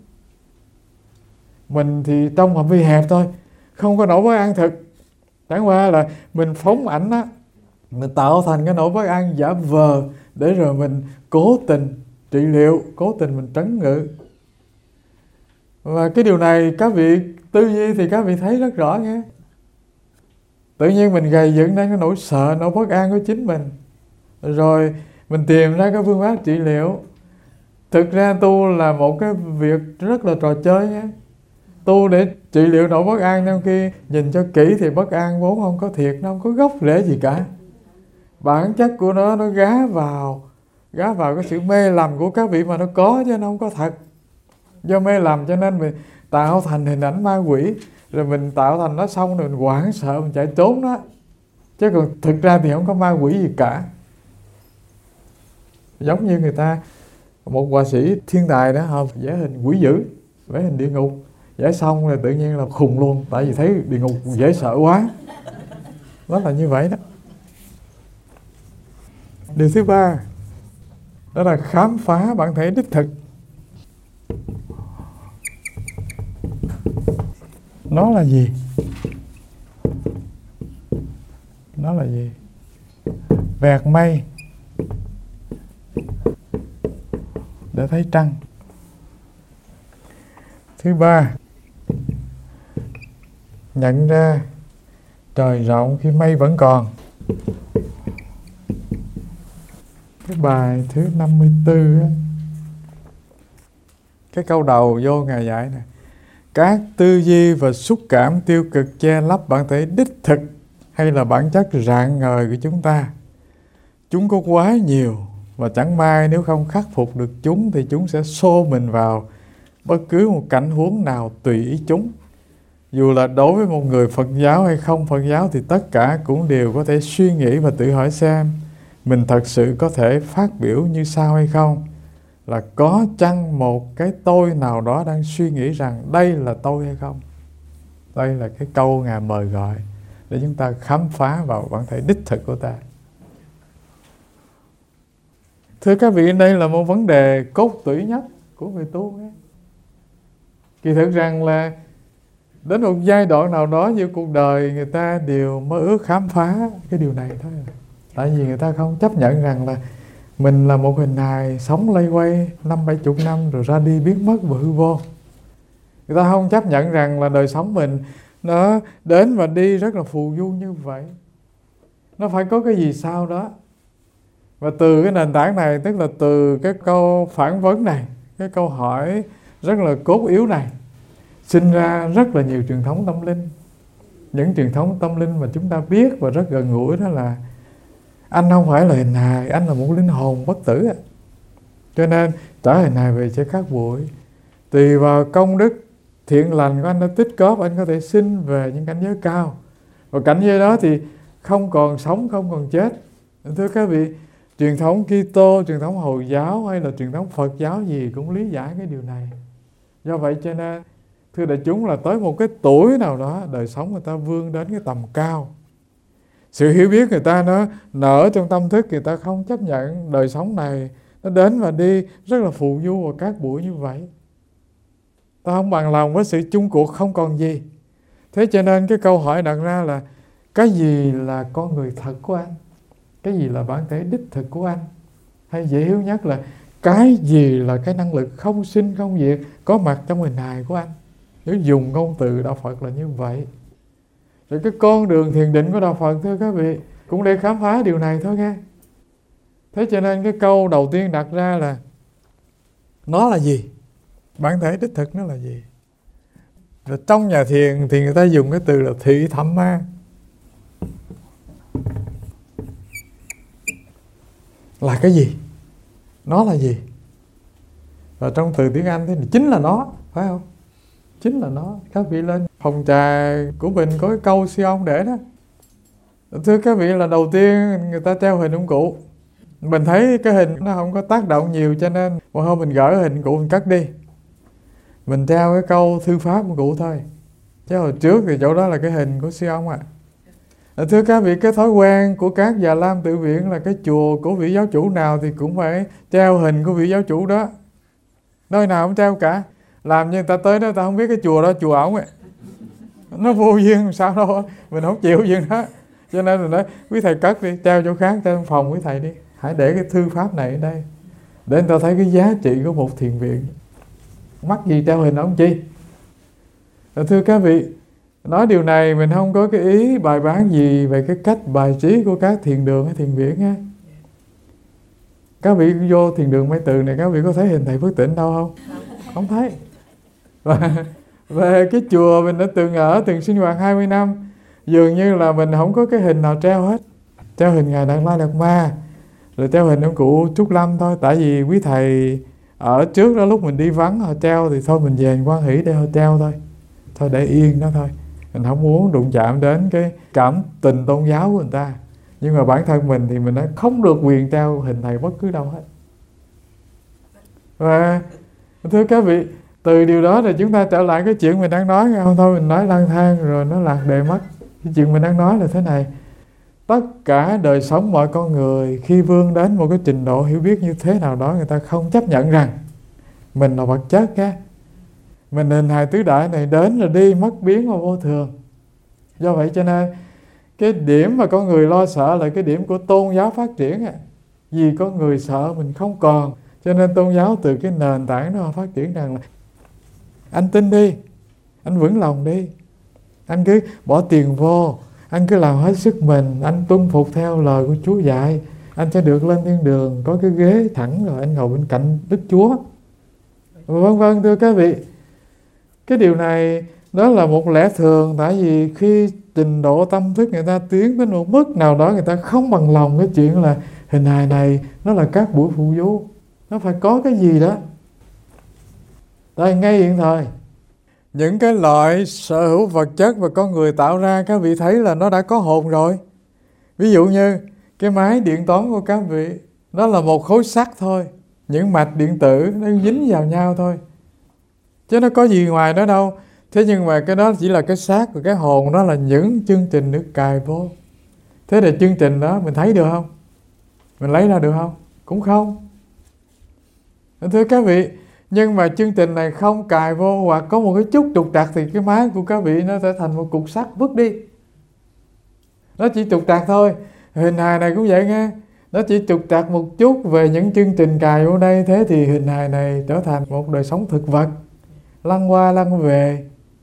Mình thì trong phạm vi hẹp thôi, không có nỗi bất an thực. Chẳng qua là mình phóng ảnh á, mình tạo thành cái nỗi bất an giả vờ để rồi mình cố tình trị liệu, cố tình mình trấn ngự. Và cái điều này các vị tư duy thì các vị thấy rất rõ nghe. Tự nhiên mình gầy dựng nên cái nỗi sợ, nỗi bất an của chính mình. Rồi mình tìm ra cái phương pháp trị liệu. Thực ra tu là một cái việc rất là trò chơi nhé. Tu để trị liệu nỗi bất an, trong khi nhìn cho kỹ thì bất an vốn không có thiệt, nó không có gốc rễ gì cả. Bản chất của nó, nó gá vào gá vào cái sự mê lầm của các vị mà nó có chứ nó không có thật. Do mê lầm cho nên mình tạo thành hình ảnh ma quỷ, rồi mình tạo thành nó xong rồi mình hoảng sợ, mình chạy trốn đó. Chứ còn thực ra thì không có ma quỷ gì cả. Giống như người ta, một họa sĩ thiên tài đó, họ vẽ hình quỷ dữ, vẽ hình địa ngục, vẽ xong rồi tự nhiên là khùng luôn, tại vì thấy địa ngục dễ sợ quá. Đó là như vậy đó. Điều thứ ba, đó là khám phá bản thể đích thực. Nó là gì? Nó là gì? Vẹt mây để thấy trăng. Thứ ba, nhận ra trời rộng khi mây vẫn còn. Cái bài thứ năm mươi tư á, cái câu đầu vô Ngài dạy nè: các tư duy và xúc cảm tiêu cực che lấp bản thể đích thực hay là bản chất rạng ngời của chúng ta. Chúng có quá nhiều, và chẳng may nếu không khắc phục được chúng thì chúng sẽ xô mình vào bất cứ một cảnh huống nào tùy ý chúng. Dù là đối với một người Phật giáo hay không Phật giáo thì tất cả cũng đều có thể suy nghĩ và tự hỏi xem mình thật sự có thể phát biểu như sau hay không. Là có chăng một cái tôi nào đó đang suy nghĩ rằng đây là tôi hay không? Đây là cái câu Ngài mời gọi để chúng ta khám phá vào bản thể đích thực của ta. Thưa các vị, đây là một vấn đề cốt tủy nhất của người tu ấy. Kỳ thực rằng là đến một giai đoạn nào đó như cuộc đời, người ta đều mơ ước khám phá cái điều này thôi. Tại vì người ta không chấp nhận rằng là mình là một hình hài sống lây quay năm bảy chục năm rồi ra đi biến mất và hư vô. Người ta không chấp nhận rằng là đời sống mình nó đến và đi rất là phù du như vậy. Nó phải có cái gì sau đó. Và từ cái nền tảng này, tức là từ cái câu phản vấn này, cái câu hỏi rất là cốt yếu này, sinh ra rất là nhiều truyền thống tâm linh. Những truyền thống tâm linh mà chúng ta biết và rất gần gũi đó là anh không phải là hình hài, anh là một linh hồn bất tử. Cho nên trở hình hài về cho các buổi, tùy vào công đức thiện lành của anh đã tích góp, anh có thể sinh về những cảnh giới cao. Và cảnh giới đó thì không còn sống, không còn chết. Thưa các vị, truyền thống Kitô, truyền thống Hồi giáo hay là truyền thống Phật giáo gì cũng lý giải cái điều này. Do vậy cho nên thưa đại chúng là tới một cái tuổi nào đó đời sống người ta vươn đến cái tầm cao. Sự hiểu biết người ta nó nở trong tâm thức, người ta không chấp nhận đời sống này nó đến và đi rất là phù du vào các buổi như vậy. Ta không bằng lòng với sự chung cuộc không còn gì. Thế cho nên cái câu hỏi đặt ra là cái gì là con người thật của anh? Cái gì là bản thể đích thực của anh? Hay dễ hiểu nhất là cái gì là cái năng lực không sinh không diệt có mặt trong hình hài của anh? Nếu dùng ngôn từ Đạo Phật là như vậy. Rồi cái con đường thiền định của Đạo Phật thưa các vị cũng để khám phá điều này thôi nghe. Thế cho nên cái câu đầu tiên đặt ra là nó là gì? Bản thể đích thực nó là gì? Rồi trong nhà thiền thì người ta dùng cái từ là thị thẩm ma. Là cái gì? Nó là gì? Và trong từ tiếng Anh thì chính là nó, phải không? Chính là nó. Các vị lên phòng trà của mình có cái câu siêu ông để đó. Thưa các vị là đầu tiên người ta treo hình ông cụ. Mình thấy cái hình nó không có tác động nhiều cho nên một hôm mình gỡ hình cụ mình cất đi. Mình treo cái câu thư pháp của cụ thôi. Chứ hồi trước thì chỗ đó là cái hình của siêu ông ạ. À. Thưa các vị, cái thói quen của các Già Lam tự viện là cái chùa của vị giáo chủ nào thì cũng phải treo hình của vị giáo chủ đó. Nơi nào cũng treo cả. Làm như người ta tới đó ta không biết cái chùa đó chùa ổng ấy. Nó vô duyên sao đâu, mình không chịu duyên đó. Cho nên mình nói quý thầy cất đi, treo chỗ khác, treo trong phòng quý thầy đi. Hãy để cái thư pháp này ở đây để người ta thấy cái giá trị của một thiền viện. Mắc gì treo hình ông chi? À, thưa các vị, nói điều này mình không có cái ý bài bán gì về cái cách bài trí của các thiền đường hay thiền viện nha. Các vị vô thiền đường Mây Từ này, các vị có thấy hình thầy Phước Tịnh đâu không? Không thấy. Và về cái chùa mình đã từng ở, từng sinh hoạt hai mươi năm, dường như là mình không có cái hình nào treo hết. Treo hình Ngài Đạt Lai Lạt Ma, rồi treo hình ông cụ Trúc Lâm thôi. Tại vì quý thầy ở trước đó lúc mình đi vắng họ treo thì thôi mình về mình hoan hỷ để họ treo thôi. Thôi để yên đó thôi. Mình không muốn đụng chạm đến cái cảm tình tôn giáo của người ta. Nhưng mà bản thân mình thì mình đã không được quyền treo hình thầy bất cứ đâu hết. Và thưa các vị, từ điều đó thì chúng ta trở lại cái chuyện mình đang nói. Không thôi mình nói lang thang rồi nó lạc đề mất. Cái chuyện mình đang nói là thế này. Tất cả đời sống mọi con người khi vươn đến một cái trình độ hiểu biết như thế nào đó, người ta không chấp nhận rằng mình là vật chất á. Mình hình hài tứ đại này đến rồi đi, mất biến và vô thường. Do vậy cho nên cái điểm mà con người lo sợ là cái điểm của tôn giáo phát triển á. Vì con người sợ mình không còn, cho nên tôn giáo từ cái nền tảng đó phát triển rằng là anh tin đi, anh vững lòng đi, anh cứ bỏ tiền vô, anh cứ làm hết sức mình, anh tuân phục theo lời của Chúa dạy, anh sẽ được lên thiên đường, có cái ghế thẳng rồi anh ngồi bên cạnh Đức Chúa, vân vân. Thưa các vị, cái điều này đó là một lẽ thường. Tại vì khi trình độ tâm thức người ta tiến đến một mức nào đó, người ta không bằng lòng cái chuyện là hình hài này nó là các buổi phù du, nó phải có cái gì đó. Tại ngay hiện thời những cái loại sở hữu vật chất và con người tạo ra, các vị thấy là nó đã có hồn rồi. Ví dụ như cái máy điện toán của các vị, nó là một khối sắt thôi, những mạch điện tử nó dính vào nhau thôi, chứ nó có gì ngoài đó đâu. Thế nhưng mà cái đó chỉ là cái xác, và cái hồn đó là những chương trình được cài vô. Thế thì chương trình đó mình thấy được không? Mình lấy ra được không? Cũng không. Thưa các vị, nhưng mà chương trình này không cài vô hoặc có một cái chút trục trặc thì cái máy của các vị nó sẽ thành một cục sắt vứt đi. Nó chỉ trục trặc thôi. Hình hài này cũng vậy nghe. Nó chỉ trục trặc một chút về những chương trình cài vô đây. Thế thì hình hài này trở thành một đời sống thực vật, lăn qua lăn về.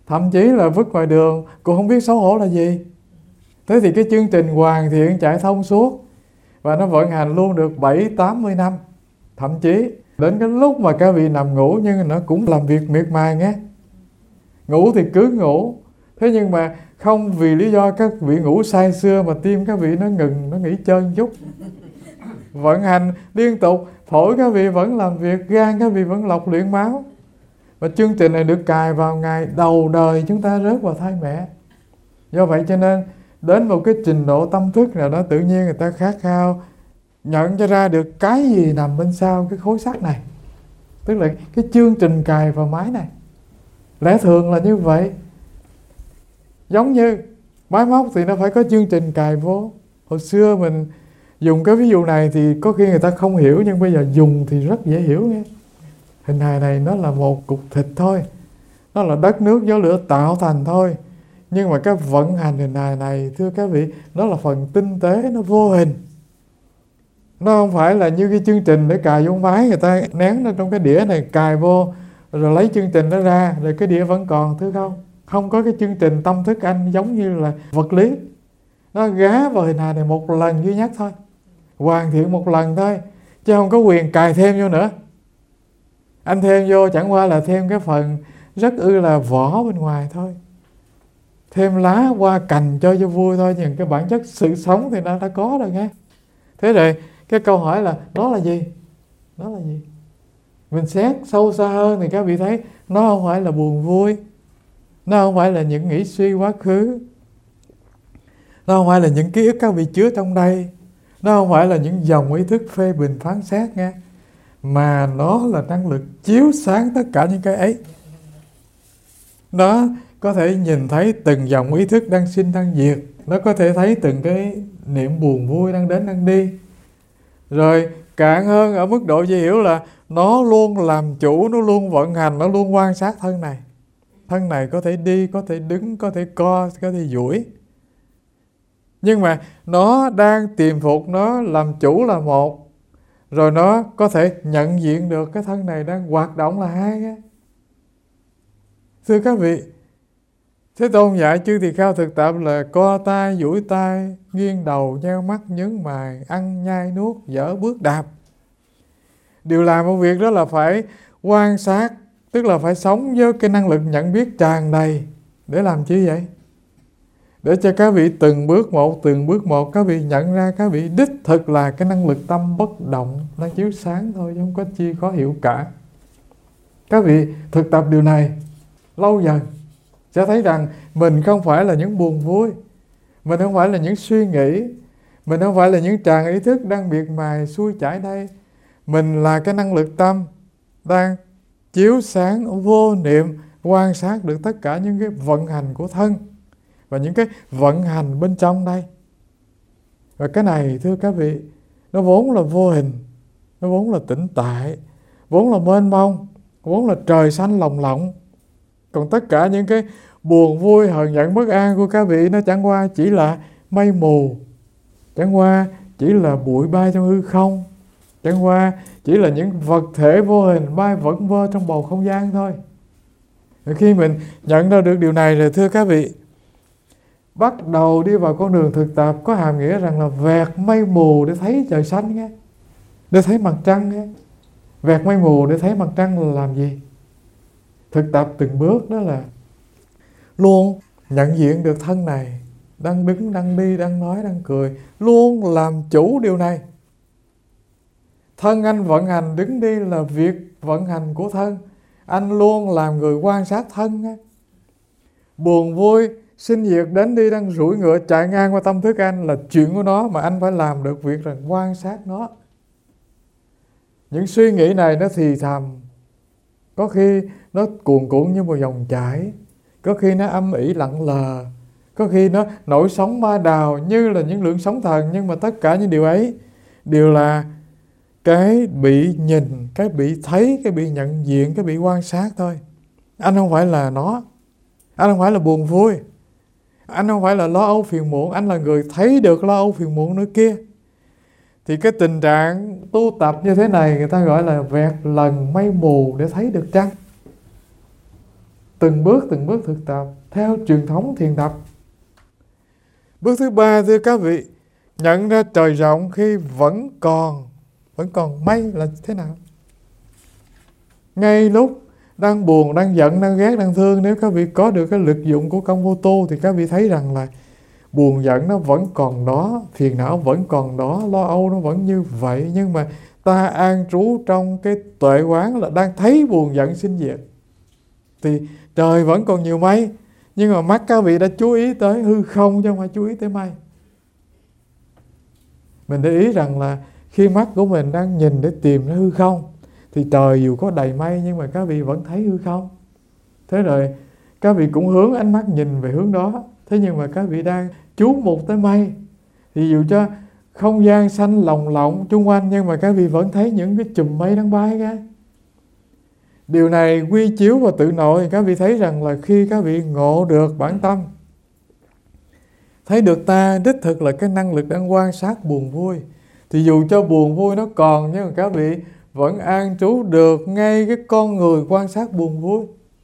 thậm chí là vứt ngoài đường cũng không biết xấu hổ là gì. Thế thì cái chương trình hoàn thiện chạy thông suốt và nó vận hành luôn được bảy tám mươi năm. Thậm chí đến cái lúc mà các vị nằm ngủ nhưng nó cũng làm việc miệt mài nghe. Ngủ thì cứ ngủ. Thế nhưng mà không vì lý do các vị ngủ say sưa mà tim các vị nó ngừng, nó nghỉ chân chút. Vận hành liên tục, phổi các vị vẫn làm việc, gan các vị vẫn lọc luyện máu. Và chương trình này được cài vào ngày đầu đời chúng ta rớt vào thai mẹ. Do vậy cho nên đến một cái trình độ tâm thức nào đó tự nhiên người ta khát khao nhận cho ra được cái gì nằm bên sau cái khối sắt này. Tức là cái chương trình cài vào máy này. Lẽ thường là như vậy. Giống như máy móc thì nó phải có chương trình cài vô. Hồi xưa mình dùng cái ví dụ này thì có khi người ta không hiểu, nhưng bây giờ dùng thì rất dễ hiểu nghe. Hình hài này nó là một cục thịt thôi, nó là đất nước gió lửa tạo thành thôi. Nhưng mà cái vận hành hình hài này, thưa các vị, nó là phần tinh tế, nó vô hình. Nó không phải là như cái chương trình để cài vô máy, người ta nén nó trong cái đĩa này, cài vô rồi lấy chương trình đó ra, rồi cái đĩa vẫn còn, thưa không? Không có cái chương trình tâm thức anh giống như là vật lý. Nó gá vào hình hài này một lần duy nhất thôi, hoàn thiện một lần thôi, chứ không có quyền cài thêm vô nữa. Anh thêm vô chẳng qua là thêm cái phần rất ư là vỏ bên ngoài thôi, thêm lá hoa cành cho cho vui thôi, nhưng cái bản chất sự sống thì nó đã có rồi nghe. Thế rồi cái câu hỏi là nó là gì? Nó là gì? Mình xét sâu xa hơn thì các vị thấy nó không phải là buồn vui, nó không phải là những nghĩ suy quá khứ, nó không phải là những ký ức các vị chứa trong đây, nó không phải là những dòng ý thức phê bình phán xét nghe, mà nó là năng lực chiếu sáng tất cả những cái ấy. Nó có thể nhìn thấy từng dòng ý thức đang sinh đang diệt, nó có thể thấy từng cái niệm buồn vui đang đến đang đi. Rồi cạn hơn ở mức độ dễ hiểu là nó luôn làm chủ, nó luôn vận hành, nó luôn quan sát thân này. Thân này có thể đi, có thể đứng, có thể co, có thể duỗi. Nhưng mà nó đang tìm phục, nó làm chủ là một. Rồi nó có thể nhận diện được cái thân này đang hoạt động là hai á. Thưa các vị, Thế Tôn dạy chư tỳ kheo thực tập là co tay, duỗi tay, nghiêng đầu, nheo mắt, nhướng mày, ăn, nhai, nuốt, dở, bước, đạp. Điều làm một việc đó là phải quan sát, tức là phải sống với cái năng lực nhận biết tràn đầy. Để làm chi vậy? Để cho các vị từng bước một, từng bước một các vị nhận ra các vị đích thực là cái năng lực tâm bất động đang chiếu sáng thôi, chứ không có chi khó hiểu cả. Các vị thực tập điều này lâu dần sẽ thấy rằng mình không phải là những buồn vui, mình không phải là những suy nghĩ, mình không phải là những tràn ý thức đang miệt mài xuôi chảy đây. Mình là cái năng lực tâm đang chiếu sáng vô niệm, quan sát được tất cả những cái vận hành của thân và những cái vận hành bên trong đây. Và cái này thưa các vị, nó vốn là vô hình, nó vốn là tĩnh tại, vốn là mênh mông, vốn là trời xanh lồng lộng. Còn tất cả những cái buồn vui, hờn giận, bất an của các vị nó chẳng qua chỉ là mây mù, chẳng qua chỉ là bụi bay trong hư không, chẳng qua chỉ là những vật thể vô hình bay vẩn vơ trong bầu không gian thôi. Và khi mình nhận ra được điều này rồi thưa các vị, bắt đầu đi vào con đường thực tập có hàm nghĩa rằng là vẹt mây mù để thấy trời xanh nghe, để thấy mặt trăng nghe. Vẹt mây mù để thấy mặt trăng là làm gì? Thực tập từng bước đó là luôn nhận diện được thân này đang đứng, đang đi, đang nói, đang cười, luôn làm chủ điều này. Thân anh vận hành đứng đi là việc vận hành của thân, anh luôn làm người quan sát thân á. Buồn vui sinh diệt đến đi đang rủi ngựa chạy ngang qua tâm thức anh là chuyện của nó, mà anh phải làm được việc là quan sát nó. Những suy nghĩ này nó thì thầm, có khi nó cuồn cuộn như một dòng chảy, có khi nó âm ỉ lặng lờ, có khi nó nổi sóng ma đào như là những lượng sóng thần. Nhưng mà tất cả những điều ấy đều là cái bị nhìn, cái bị thấy, cái bị nhận diện, cái bị quan sát thôi. Anh không phải là nó, anh không phải là buồn vui, anh không phải là lo âu phiền muộn, anh là người thấy được lo âu phiền muộn nữa kia. Thì cái tình trạng tu tập như thế này người ta gọi là vẹt lần mây mù để thấy được trăng. từng bước từng bước thực tập theo truyền thống thiền tập. Bước thứ ba, thưa các vị, nhận ra trời rộng khi vẫn còn vẫn còn mây là thế nào. Ngay lúc đang buồn, đang giận, đang ghét, đang thương, nếu các vị có được cái lực dụng của công vô tu thì các vị thấy rằng là buồn giận nó vẫn còn đó, phiền não vẫn còn đó, lo âu nó vẫn như vậy, nhưng mà ta an trú trong cái tuệ quán là đang thấy buồn giận sinh diệt. Thì trời vẫn còn nhiều mây, nhưng mà mắt các vị đã chú ý tới hư không chứ không phải chú ý tới mây. Mình để ý rằng là khi mắt của mình đang nhìn để tìm ra hư không thì trời dù có đầy mây nhưng mà các vị vẫn thấy hư không. Thế rồi các vị cũng hướng ánh mắt nhìn về hướng đó. Thế nhưng mà các vị đang chú mục tới mây thì dù cho không gian xanh lồng lộng chung quanh nhưng mà các vị vẫn thấy những cái chùm mây đang bay ra. Điều này quy chiếu và tự nội thì các vị thấy rằng là khi các vị ngộ được bản tâm, thấy được ta đích thực là cái năng lực đang quan sát buồn vui, thì dù cho buồn vui nó còn nhưng mà các vị vẫn an trú được ngay cái con người quan sát buồn vui.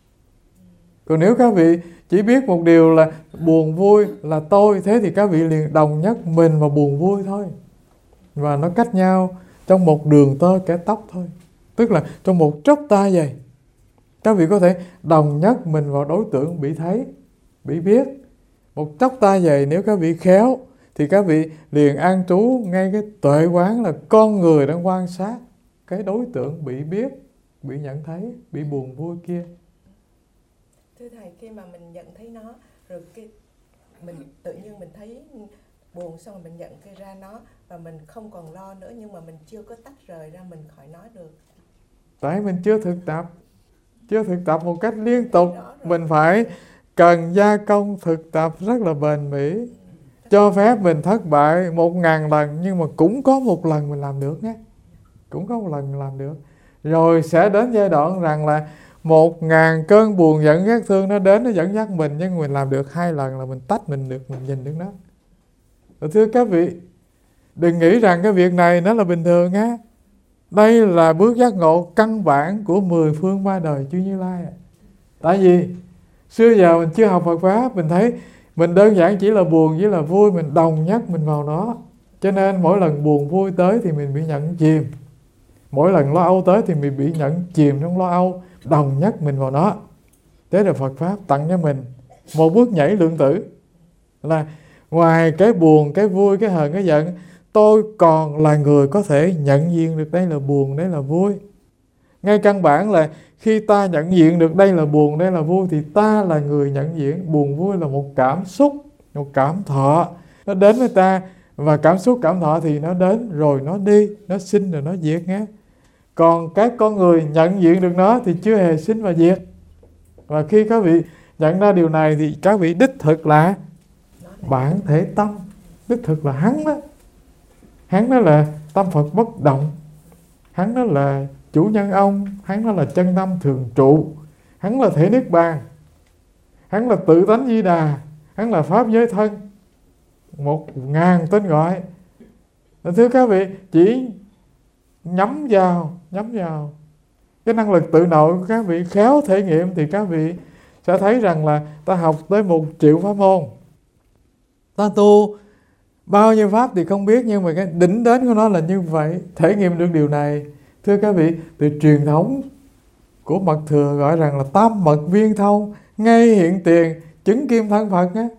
Còn nếu các vị chỉ biết một điều là buồn vui là tôi, thế thì các vị liền đồng nhất mình vào buồn vui thôi. Và nó cách nhau trong một đường tơ kẻ tóc thôi. Tức là trong một chốc ta vậy, các vị có thể đồng nhất mình vào đối tượng bị thấy, bị biết. Một chốc ta vậy nếu các vị khéo thì các vị liền an trú ngay cái tuệ quán là con người đang quan sát cái đối tượng bị biết, bị nhận thấy, bị buồn vui kia. Thưa Thầy, khi mà mình nhận thấy nó, rồi cái mình tự nhiên mình thấy buồn xong rồi mình nhận cái ra nó và mình không còn lo nữa, nhưng mà mình chưa có tách rời ra mình khỏi nó được. Tại mình chưa thực tập, chưa thực tập một cách liên tục. Mình phải cần gia công thực tập rất là bền bỉ. Cho phép mình thất bại một ngàn lần nhưng mà cũng có một lần mình làm được nhé. Cũng có một lần mình làm được. Rồi sẽ đến giai đoạn rằng là một ngàn cơn buồn giận ghét thương nó đến, nó dẫn dắt mình, nhưng mình làm được hai lần là mình tách mình được, mình nhìn được nó. Và thưa các vị, đừng nghĩ rằng cái việc này nó là bình thường á. Đây là bước giác ngộ căn bản của mười phương ba đời chư Như Lai. Tại vì xưa giờ mình chưa học Phật Pháp, mình thấy mình đơn giản chỉ là buồn chỉ là vui, mình đồng nhất mình vào nó. Cho nên mỗi lần buồn vui tới thì mình bị nhận chìm, mỗi lần lo âu tới thì mình bị nhận chìm trong lo âu, đồng nhất mình vào nó. Thế là Phật Pháp tặng cho mình một bước nhảy lượng tử, là ngoài cái buồn, cái vui, cái hờn, cái giận, tôi còn là người có thể nhận diện được đây là buồn, đây là vui. Ngay căn bản là khi ta nhận diện được đây là buồn, đây là vui thì ta là người nhận diện. Buồn vui là một cảm xúc, một cảm thọ, nó đến với ta. Và cảm xúc, cảm thọ thì nó đến rồi nó đi, nó sinh rồi nó diệt nhé. Còn các con người nhận diện được nó thì chưa hề sinh và diệt. Và khi các vị nhận ra điều này thì các vị đích thực là bản thể tâm, đích thực là hắn đó. Hắn đó là tâm Phật bất động, hắn đó là chủ nhân ông, hắn đó là chân tâm thường trụ, hắn là thể niết bàn, hắn là tự tánh Di Đà, hắn là pháp giới thân. Một ngàn tên gọi. Thưa các vị, chỉ nhắm vào, nhắm vào cái năng lực tự nội của các vị khéo thể nghiệm thì các vị sẽ thấy rằng là ta học tới một triệu pháp môn, ta tu bao nhiêu pháp thì không biết, nhưng mà cái đỉnh đến của nó là như vậy. Thể nghiệm được điều này, thưa các vị, từ truyền thống của Mật Thừa gọi rằng là tam mật viên thông, ngay hiện tiền chứng kim thân Phật á.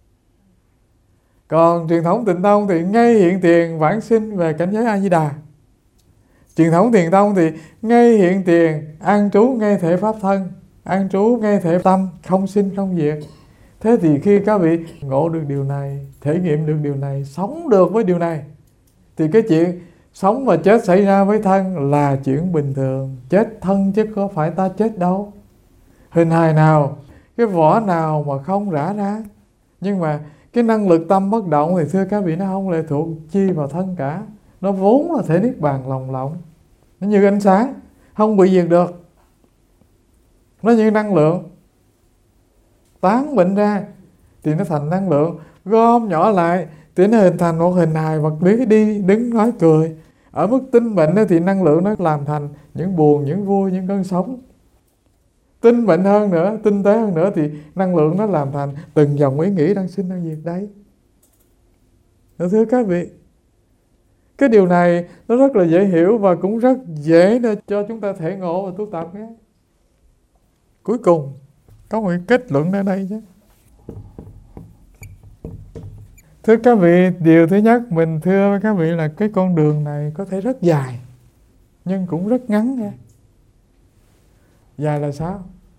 Còn truyền thống Tịnh Tông thì ngay hiện tiền vãng sinh về cảnh giới A Di Đà. Truyền thống Thiền Tông thì ngay hiện tiền an trú ngay thể pháp thân, an trú ngay thể tâm, không sinh không diệt. Thế thì khi các vị ngộ được điều này, thể nghiệm được điều này, sống được với điều này, thì cái chuyện sống và chết xảy ra với thân là chuyện bình thường. Chết thân chứ có phải ta chết đâu. Hình hài nào, cái vỏ nào mà không rã ra. Nhưng mà cái năng lực tâm bất động thì thưa các vị nó không lệ thuộc chi vào thân cả. Nó vốn là thể niết bàn lồng lộng. Nó như ánh sáng, không bị diệt được. Nó như năng lượng, tán bệnh ra thì nó thành năng lượng, gom nhỏ lại thì nó hình thành một hình hài vật lý, đi đứng nói cười. Ở mức tinh bệnh thì năng lượng nó làm thành những buồn, những vui, những cơn sống. tinh mạnh hơn nữa, tinh tế hơn nữa, thì năng lượng nó làm thành từng dòng ý nghĩ đang sinh đang diệt đấy. Thưa các vị, cái điều này nó rất là dễ hiểu và cũng rất dễ để cho chúng ta thể ngộ và tu tập nhé. Cuối cùng có một cái kết luận ở đây chứ. Thưa các vị, điều thứ nhất mình thưa với các vị là cái con đường này có thể rất dài, nhưng cũng rất ngắn nha. Dài là sao?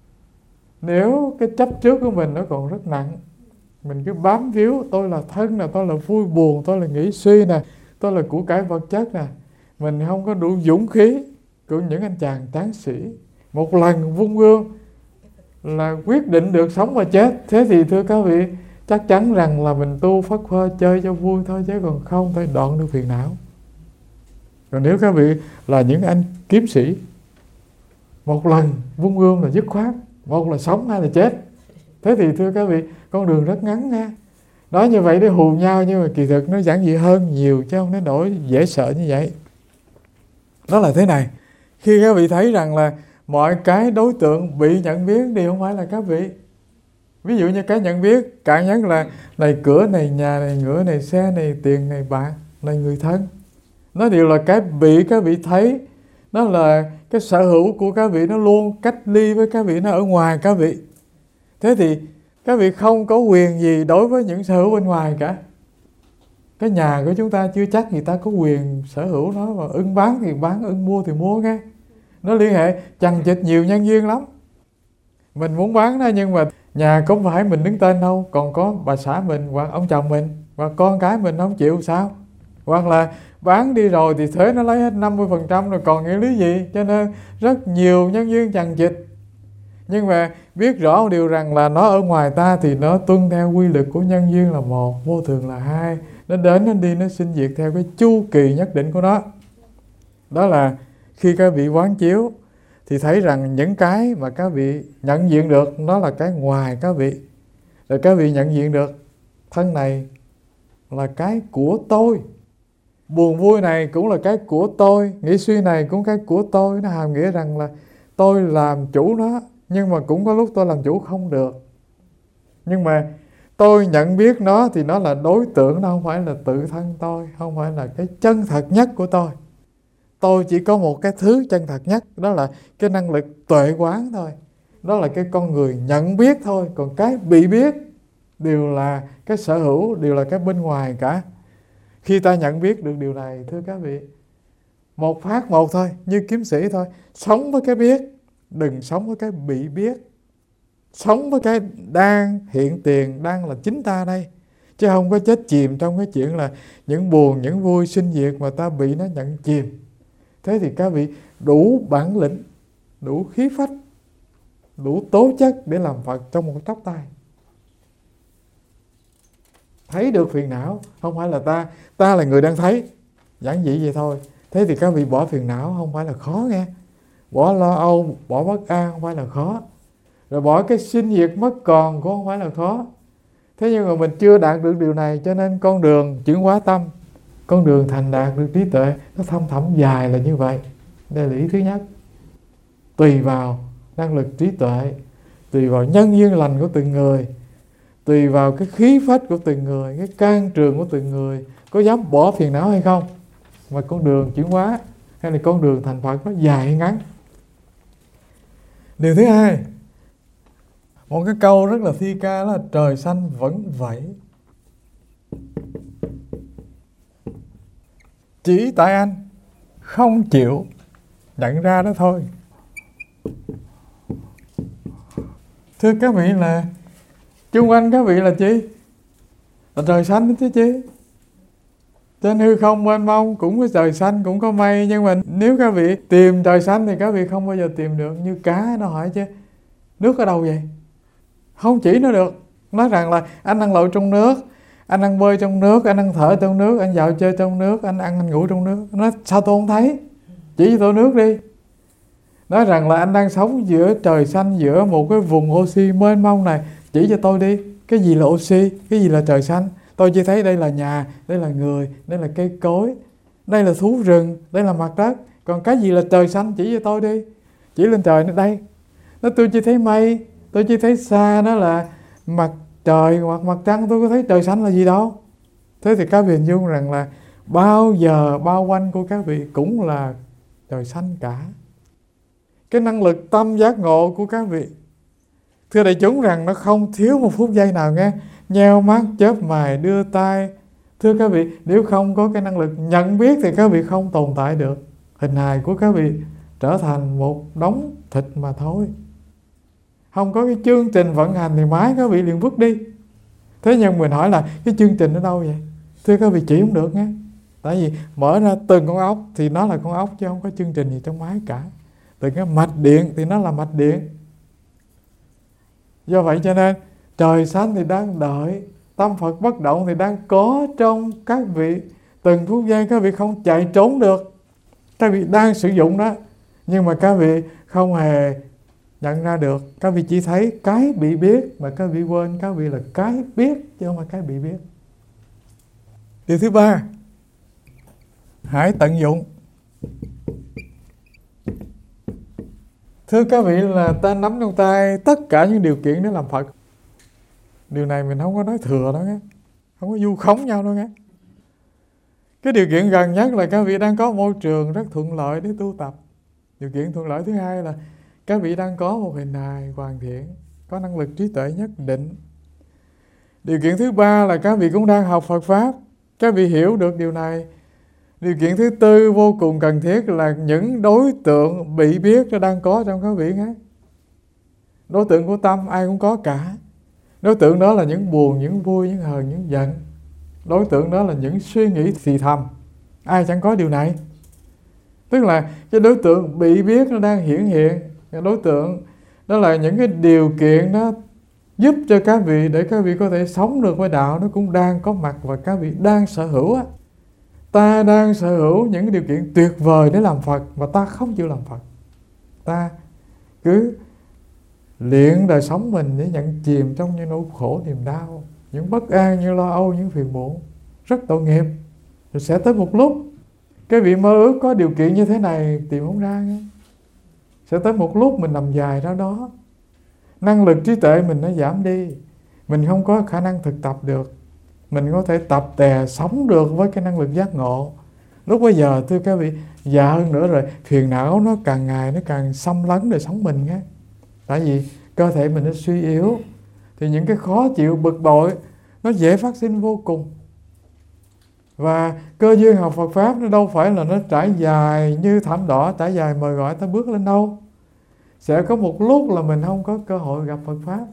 Nếu cái chấp trước của mình nó còn rất nặng, mình cứ bám víu tôi là thân nè, tôi là vui buồn, tôi là nghĩ suy nè, tôi là của cải vật chất nè, mình không có đủ dũng khí của những anh chàng tráng sĩ một lần vung gươm là quyết định được sống và chết. Thế thì thưa các vị, chắc chắn rằng là mình tu phất phơ chơi cho vui thôi, chứ còn không thể đoạn được phiền não. Còn nếu các vị là những anh kiếm sĩ, một lần vung gươm là dứt khoát, một là sống hay là chết. Thế thì thưa các vị, con đường rất ngắn nha. Nói như vậy để hù nhau, nhưng mà kỳ thực nó giản dị hơn nhiều, chứ không đến nỗi dễ sợ như vậy. Đó là thế này, khi các vị thấy rằng là mọi cái đối tượng bị nhận biết đều không phải là các vị. Ví dụ như cái nhận biết cạn nhất là này cửa, này nhà, này ngựa, này xe, này tiền, này bạc, này người thân. Nó đều là cái bị các vị thấy. Nó là cái sở hữu của các vị, nó luôn cách ly với các vị, nó ở ngoài các vị. Thế thì các vị không có quyền gì đối với những sở hữu bên ngoài cả. Cái nhà của chúng ta chưa chắc người ta có quyền sở hữu nó, và ưng bán thì bán, ưng mua thì mua nghe. Nó liên hệ chằng chịt nhiều nhân duyên lắm. Mình muốn bán đó, nhưng mà nhà không phải mình đứng tên đâu, còn có bà xã mình hoặc ông chồng mình và con cái mình không chịu sao? Hoặc là bán đi rồi thì thuế nó lấy hết năm mươi phần trăm rồi còn nghĩa lý gì? Cho nên rất nhiều nhân duyên chằng chịt. Nhưng mà biết rõ một điều rằng là nó ở ngoài ta thì nó tuân theo quy luật của nhân duyên là một, vô thường là hai. Nó đến, nó đi, nó sinh diệt theo cái chu kỳ nhất định của nó. Đó là khi các vị quán chiếu thì thấy rằng những cái mà các vị nhận diện được nó là cái ngoài các vị. Rồi các vị nhận diện được thân này là cái của tôi, buồn vui này cũng là cái của tôi, nghĩ suy này cũng cái của tôi. Nó hàm nghĩa rằng là tôi làm chủ nó, nhưng mà cũng có lúc tôi làm chủ không được. Nhưng mà tôi nhận biết nó thì nó là đối tượng, nó không phải là tự thân tôi, không phải là cái chân thật nhất của tôi. Tôi chỉ có một cái thứ chân thật nhất, đó là cái năng lực tuệ quán thôi. Đó là cái con người nhận biết thôi. Còn cái bị biết đều là cái sở hữu, đều là cái bên ngoài cả. Khi ta nhận biết được điều này, thưa các vị, một phát một thôi, như kiếm sĩ thôi. Sống với cái biết, đừng sống với cái bị biết. Sống với cái đang hiện tiền, đang là chính ta đây. Chứ không có chết chìm trong cái chuyện là những buồn, những vui sinh diệt mà ta bị nó nhận chìm. Thế thì các vị đủ bản lĩnh, đủ khí phách, đủ tố chất để làm Phật trong một chốc tay. Thấy được phiền não, không phải là ta, ta là người đang thấy, giản dị vậy thôi. Thế thì các vị bỏ phiền não không phải là khó nghe. Bỏ lo âu, bỏ bất an không phải là khó. Rồi bỏ cái sinh diệt mất còn cũng không phải là khó. Thế nhưng mà mình chưa đạt được điều này, cho nên con đường chuyển hóa tâm, con đường thành đạt được trí tuệ, nó thâm thẳm dài là như vậy. Đây là ý thứ nhất. Tùy vào năng lực trí tuệ, tùy vào nhân duyên lành của từng người, tùy vào cái khí phách của từng người, cái can trường của từng người, có dám bỏ phiền não hay không. Mà con đường chuyển hóa hay là con đường thành Phật nó dài hay ngắn. Điều thứ hai, một cái câu rất là thi ca, đó là trời xanh vẫn vậy. Chỉ tại anh không chịu nhận ra đó thôi. Thưa các vị, là chung quanh các vị là chi? Là trời xanh đó chứ chi. Trên hư không mênh mông cũng có trời xanh, cũng có mây. Nhưng mà nếu các vị tìm trời xanh thì các vị không bao giờ tìm được. Như cá nó hỏi chứ, nước ở đâu vậy? Không chỉ nó được. Nói rằng là anh đang lội trong nước, anh đang bơi trong nước, anh đang thở trong nước, anh dạo chơi trong nước, anh ăn, anh ngủ trong nước. Nói sao tôi không thấy? Chỉ cho tôi nước đi. Nói rằng là anh đang sống giữa trời xanh, giữa một cái vùng oxy mênh mông này. Chỉ cho tôi đi, cái gì là oxy, cái gì là trời xanh. Tôi chỉ thấy đây là nhà, đây là người, đây là cây cối, đây là thú rừng, đây là mặt đất. Còn cái gì là trời xanh chỉ cho tôi đi. Chỉ lên trời nó đây. Nó tôi chỉ thấy mây, tôi chỉ thấy xa nó là mặt trời hoặc mặt trăng, tôi có thấy trời xanh là gì đâu. Thế thì các vị hình dung rằng là bao giờ bao quanh của các vị cũng là trời xanh cả. Cái năng lực tâm giác ngộ của các vị, thưa đại chúng, rằng nó không thiếu một phút giây nào nghe. Nheo mắt chớp mày đưa tay. Thưa các vị, nếu không có cái năng lực nhận biết thì các vị không tồn tại được. Hình hài của các vị trở thành một đống thịt mà thôi. Không có cái chương trình vận hành thì mãi các vị liền vứt đi. Thế nhưng mình hỏi là cái chương trình ở đâu vậy? Thưa các vị, chỉ không được nghe. Tại vì mở ra từng con ốc thì nó là con ốc, chứ không có chương trình gì trong máy cả. Từng cái mạch điện thì nó là mạch điện. Do vậy cho nên trời xanh thì đang đợi, tâm Phật bất động thì đang có trong các vị. Từng phút giây các vị không chạy trốn được. Các vị đang sử dụng đó, nhưng mà các vị không hề nhận ra được. Các vị chỉ thấy cái bị biết, mà các vị quên các vị là cái biết chứ không phải cái bị biết. Điều thứ ba, hãy tận dụng. Thưa các vị, là ta nắm trong tay tất cả những điều kiện để làm Phật. Điều này mình không có nói thừa đâu nghe, không có vu khống nhau đâu nghe. Cái điều kiện gần nhất là các vị đang có môi trường rất thuận lợi để tu tập. Điều kiện thuận lợi thứ hai là các vị đang có một hình hài hoàn thiện, có năng lực trí tuệ nhất định. Điều kiện thứ ba là các vị cũng đang học Phật Pháp, các vị hiểu được điều này. Điều kiện thứ tư vô cùng cần thiết là những đối tượng bị biết nó đang có trong các vị nghe. Đối tượng của tâm ai cũng có cả. Đối tượng đó là những buồn, những vui, những hờn, những giận. Đối tượng đó là những suy nghĩ thì thầm. Ai chẳng có điều này. Tức là cái đối tượng bị biết nó đang hiển hiện. Cái đối tượng đó là những cái điều kiện đó giúp cho các vị để các vị có thể sống được với đạo, nó cũng đang có mặt và các vị đang sở hữu á. Ta đang sở hữu những điều kiện tuyệt vời để làm Phật mà ta không chịu làm Phật. Ta cứ luyện đời sống mình để nhận chìm trong những nỗi khổ niềm đau, những bất an, những lo âu, những phiền muộn, rất tội nghiệp. Rồi sẽ tới một lúc cái vị mơ ước có điều kiện như thế này tìm không ra nghe. Sẽ tới một lúc mình nằm dài ra đó, năng lực trí tuệ mình nó giảm đi, mình không có khả năng thực tập được, mình có thể tập tè sống được với cái năng lực giác ngộ. Lúc bây giờ thưa các vị, già hơn nữa rồi, phiền não nó càng ngày nó càng xâm lấn đời sống mình nghe. Tại vì cơ thể mình nó suy yếu, thì những cái khó chịu bực bội nó dễ phát sinh vô cùng. Và cơ duyên học Phật Pháp nó đâu phải là nó trải dài như thảm đỏ, trải dài mời gọi ta bước lên đâu. Sẽ có một lúc là mình không có cơ hội gặp Phật Pháp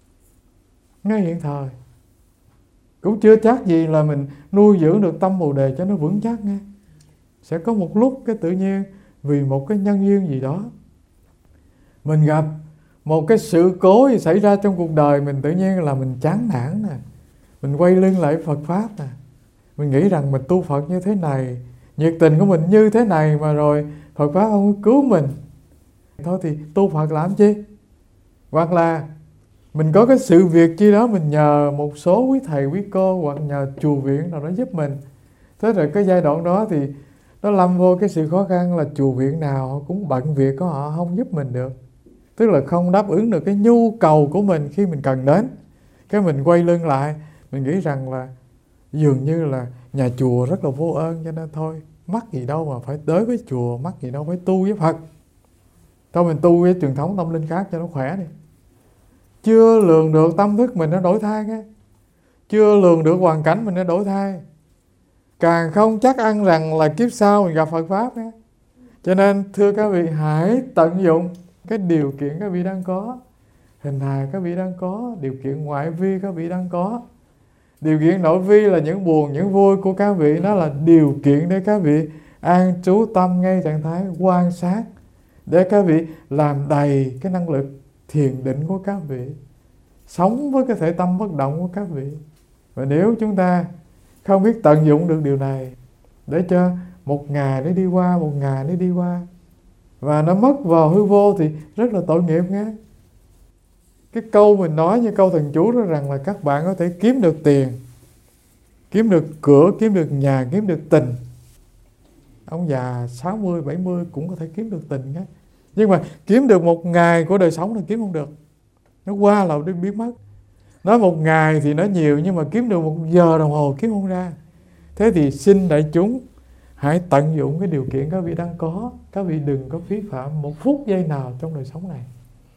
ngay hiện thời. Cũng chưa chắc gì là mình nuôi dưỡng được tâm Bồ Đề cho nó vững chắc nghe. Sẽ có một lúc cái tự nhiên vì một cái nhân duyên gì đó, mình gặp một cái sự cố gì xảy ra trong cuộc đời mình, tự nhiên là mình chán nản nè, mình quay lưng lại Phật Pháp nè. Mình nghĩ rằng mình tu Phật như thế này, nhiệt tình của mình như thế này mà rồi Phật Pháp không cứu mình, thôi thì tu Phật làm chi? Hoặc là mình có cái sự việc chi đó, mình nhờ một số quý thầy quý cô hoặc nhờ chùa viện nào đó giúp mình. Thế rồi cái giai đoạn đó thì nó lâm vô cái sự khó khăn là chùa viện nào cũng bận việc của họ, không giúp mình được. Tức là không đáp ứng được cái nhu cầu của mình khi mình cần đến. Cái mình quay lưng lại, mình nghĩ rằng là dường như là nhà chùa rất là vô ơn, cho nên thôi mắc gì đâu mà phải tới với chùa, mắc gì đâu phải tu với Phật, thôi mình tu với truyền thống tâm linh khác cho nó khỏe đi. Chưa lường được tâm thức mình nó đổi thay nghe, chưa lường được hoàn cảnh mình nó đổi thay, càng không chắc ăn rằng là kiếp sau mình gặp Phật Pháp nghe. Cho nên thưa các vị, hãy tận dụng cái điều kiện các vị đang có, hình hài các vị đang có, điều kiện ngoại vi các vị đang có. Điều kiện nội vi là những buồn, những vui của các vị, nó là điều kiện để các vị an trú tâm ngay trạng thái quan sát, để các vị làm đầy cái năng lực thiền định của các vị, sống với cái thể tâm bất động của các vị. Và nếu chúng ta không biết tận dụng được điều này để cho một ngày để đi qua, một ngày để đi qua, và nó mất vào hư vô thì rất là tội nghiệp nghe. Cái câu mình nói như câu thần chú đó rằng là các bạn có thể kiếm được tiền, kiếm được cửa, kiếm được nhà, kiếm được tình. Ông già sáu mươi, bảy mươi cũng có thể kiếm được tình nghe. Nhưng mà kiếm được một ngày của đời sống là kiếm không được. Nó qua là nó biến mất. Nói một ngày thì nó nhiều, nhưng mà kiếm được một giờ đồng hồ kiếm không ra. Thế thì xin đại chúng hãy tận dụng cái điều kiện các vị đang có. Các vị đừng có phí phạm một phút giây nào trong đời sống này.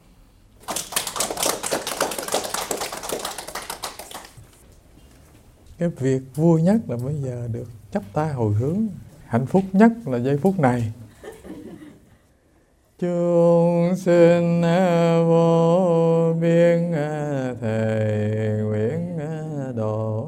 Cái việc vui nhất là bây giờ được chắp tay hồi hướng. Hạnh phúc nhất là giây phút này. Chúng sinh vô biên thề nguyện độ,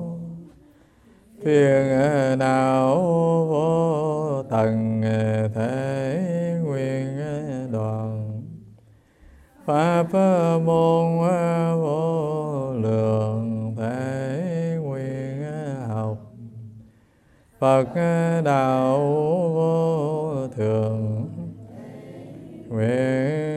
phiền não vô tận thể nguyện đoàn, pháp môn vô lượng thể nguyện học, Phật đạo vô thường nguyện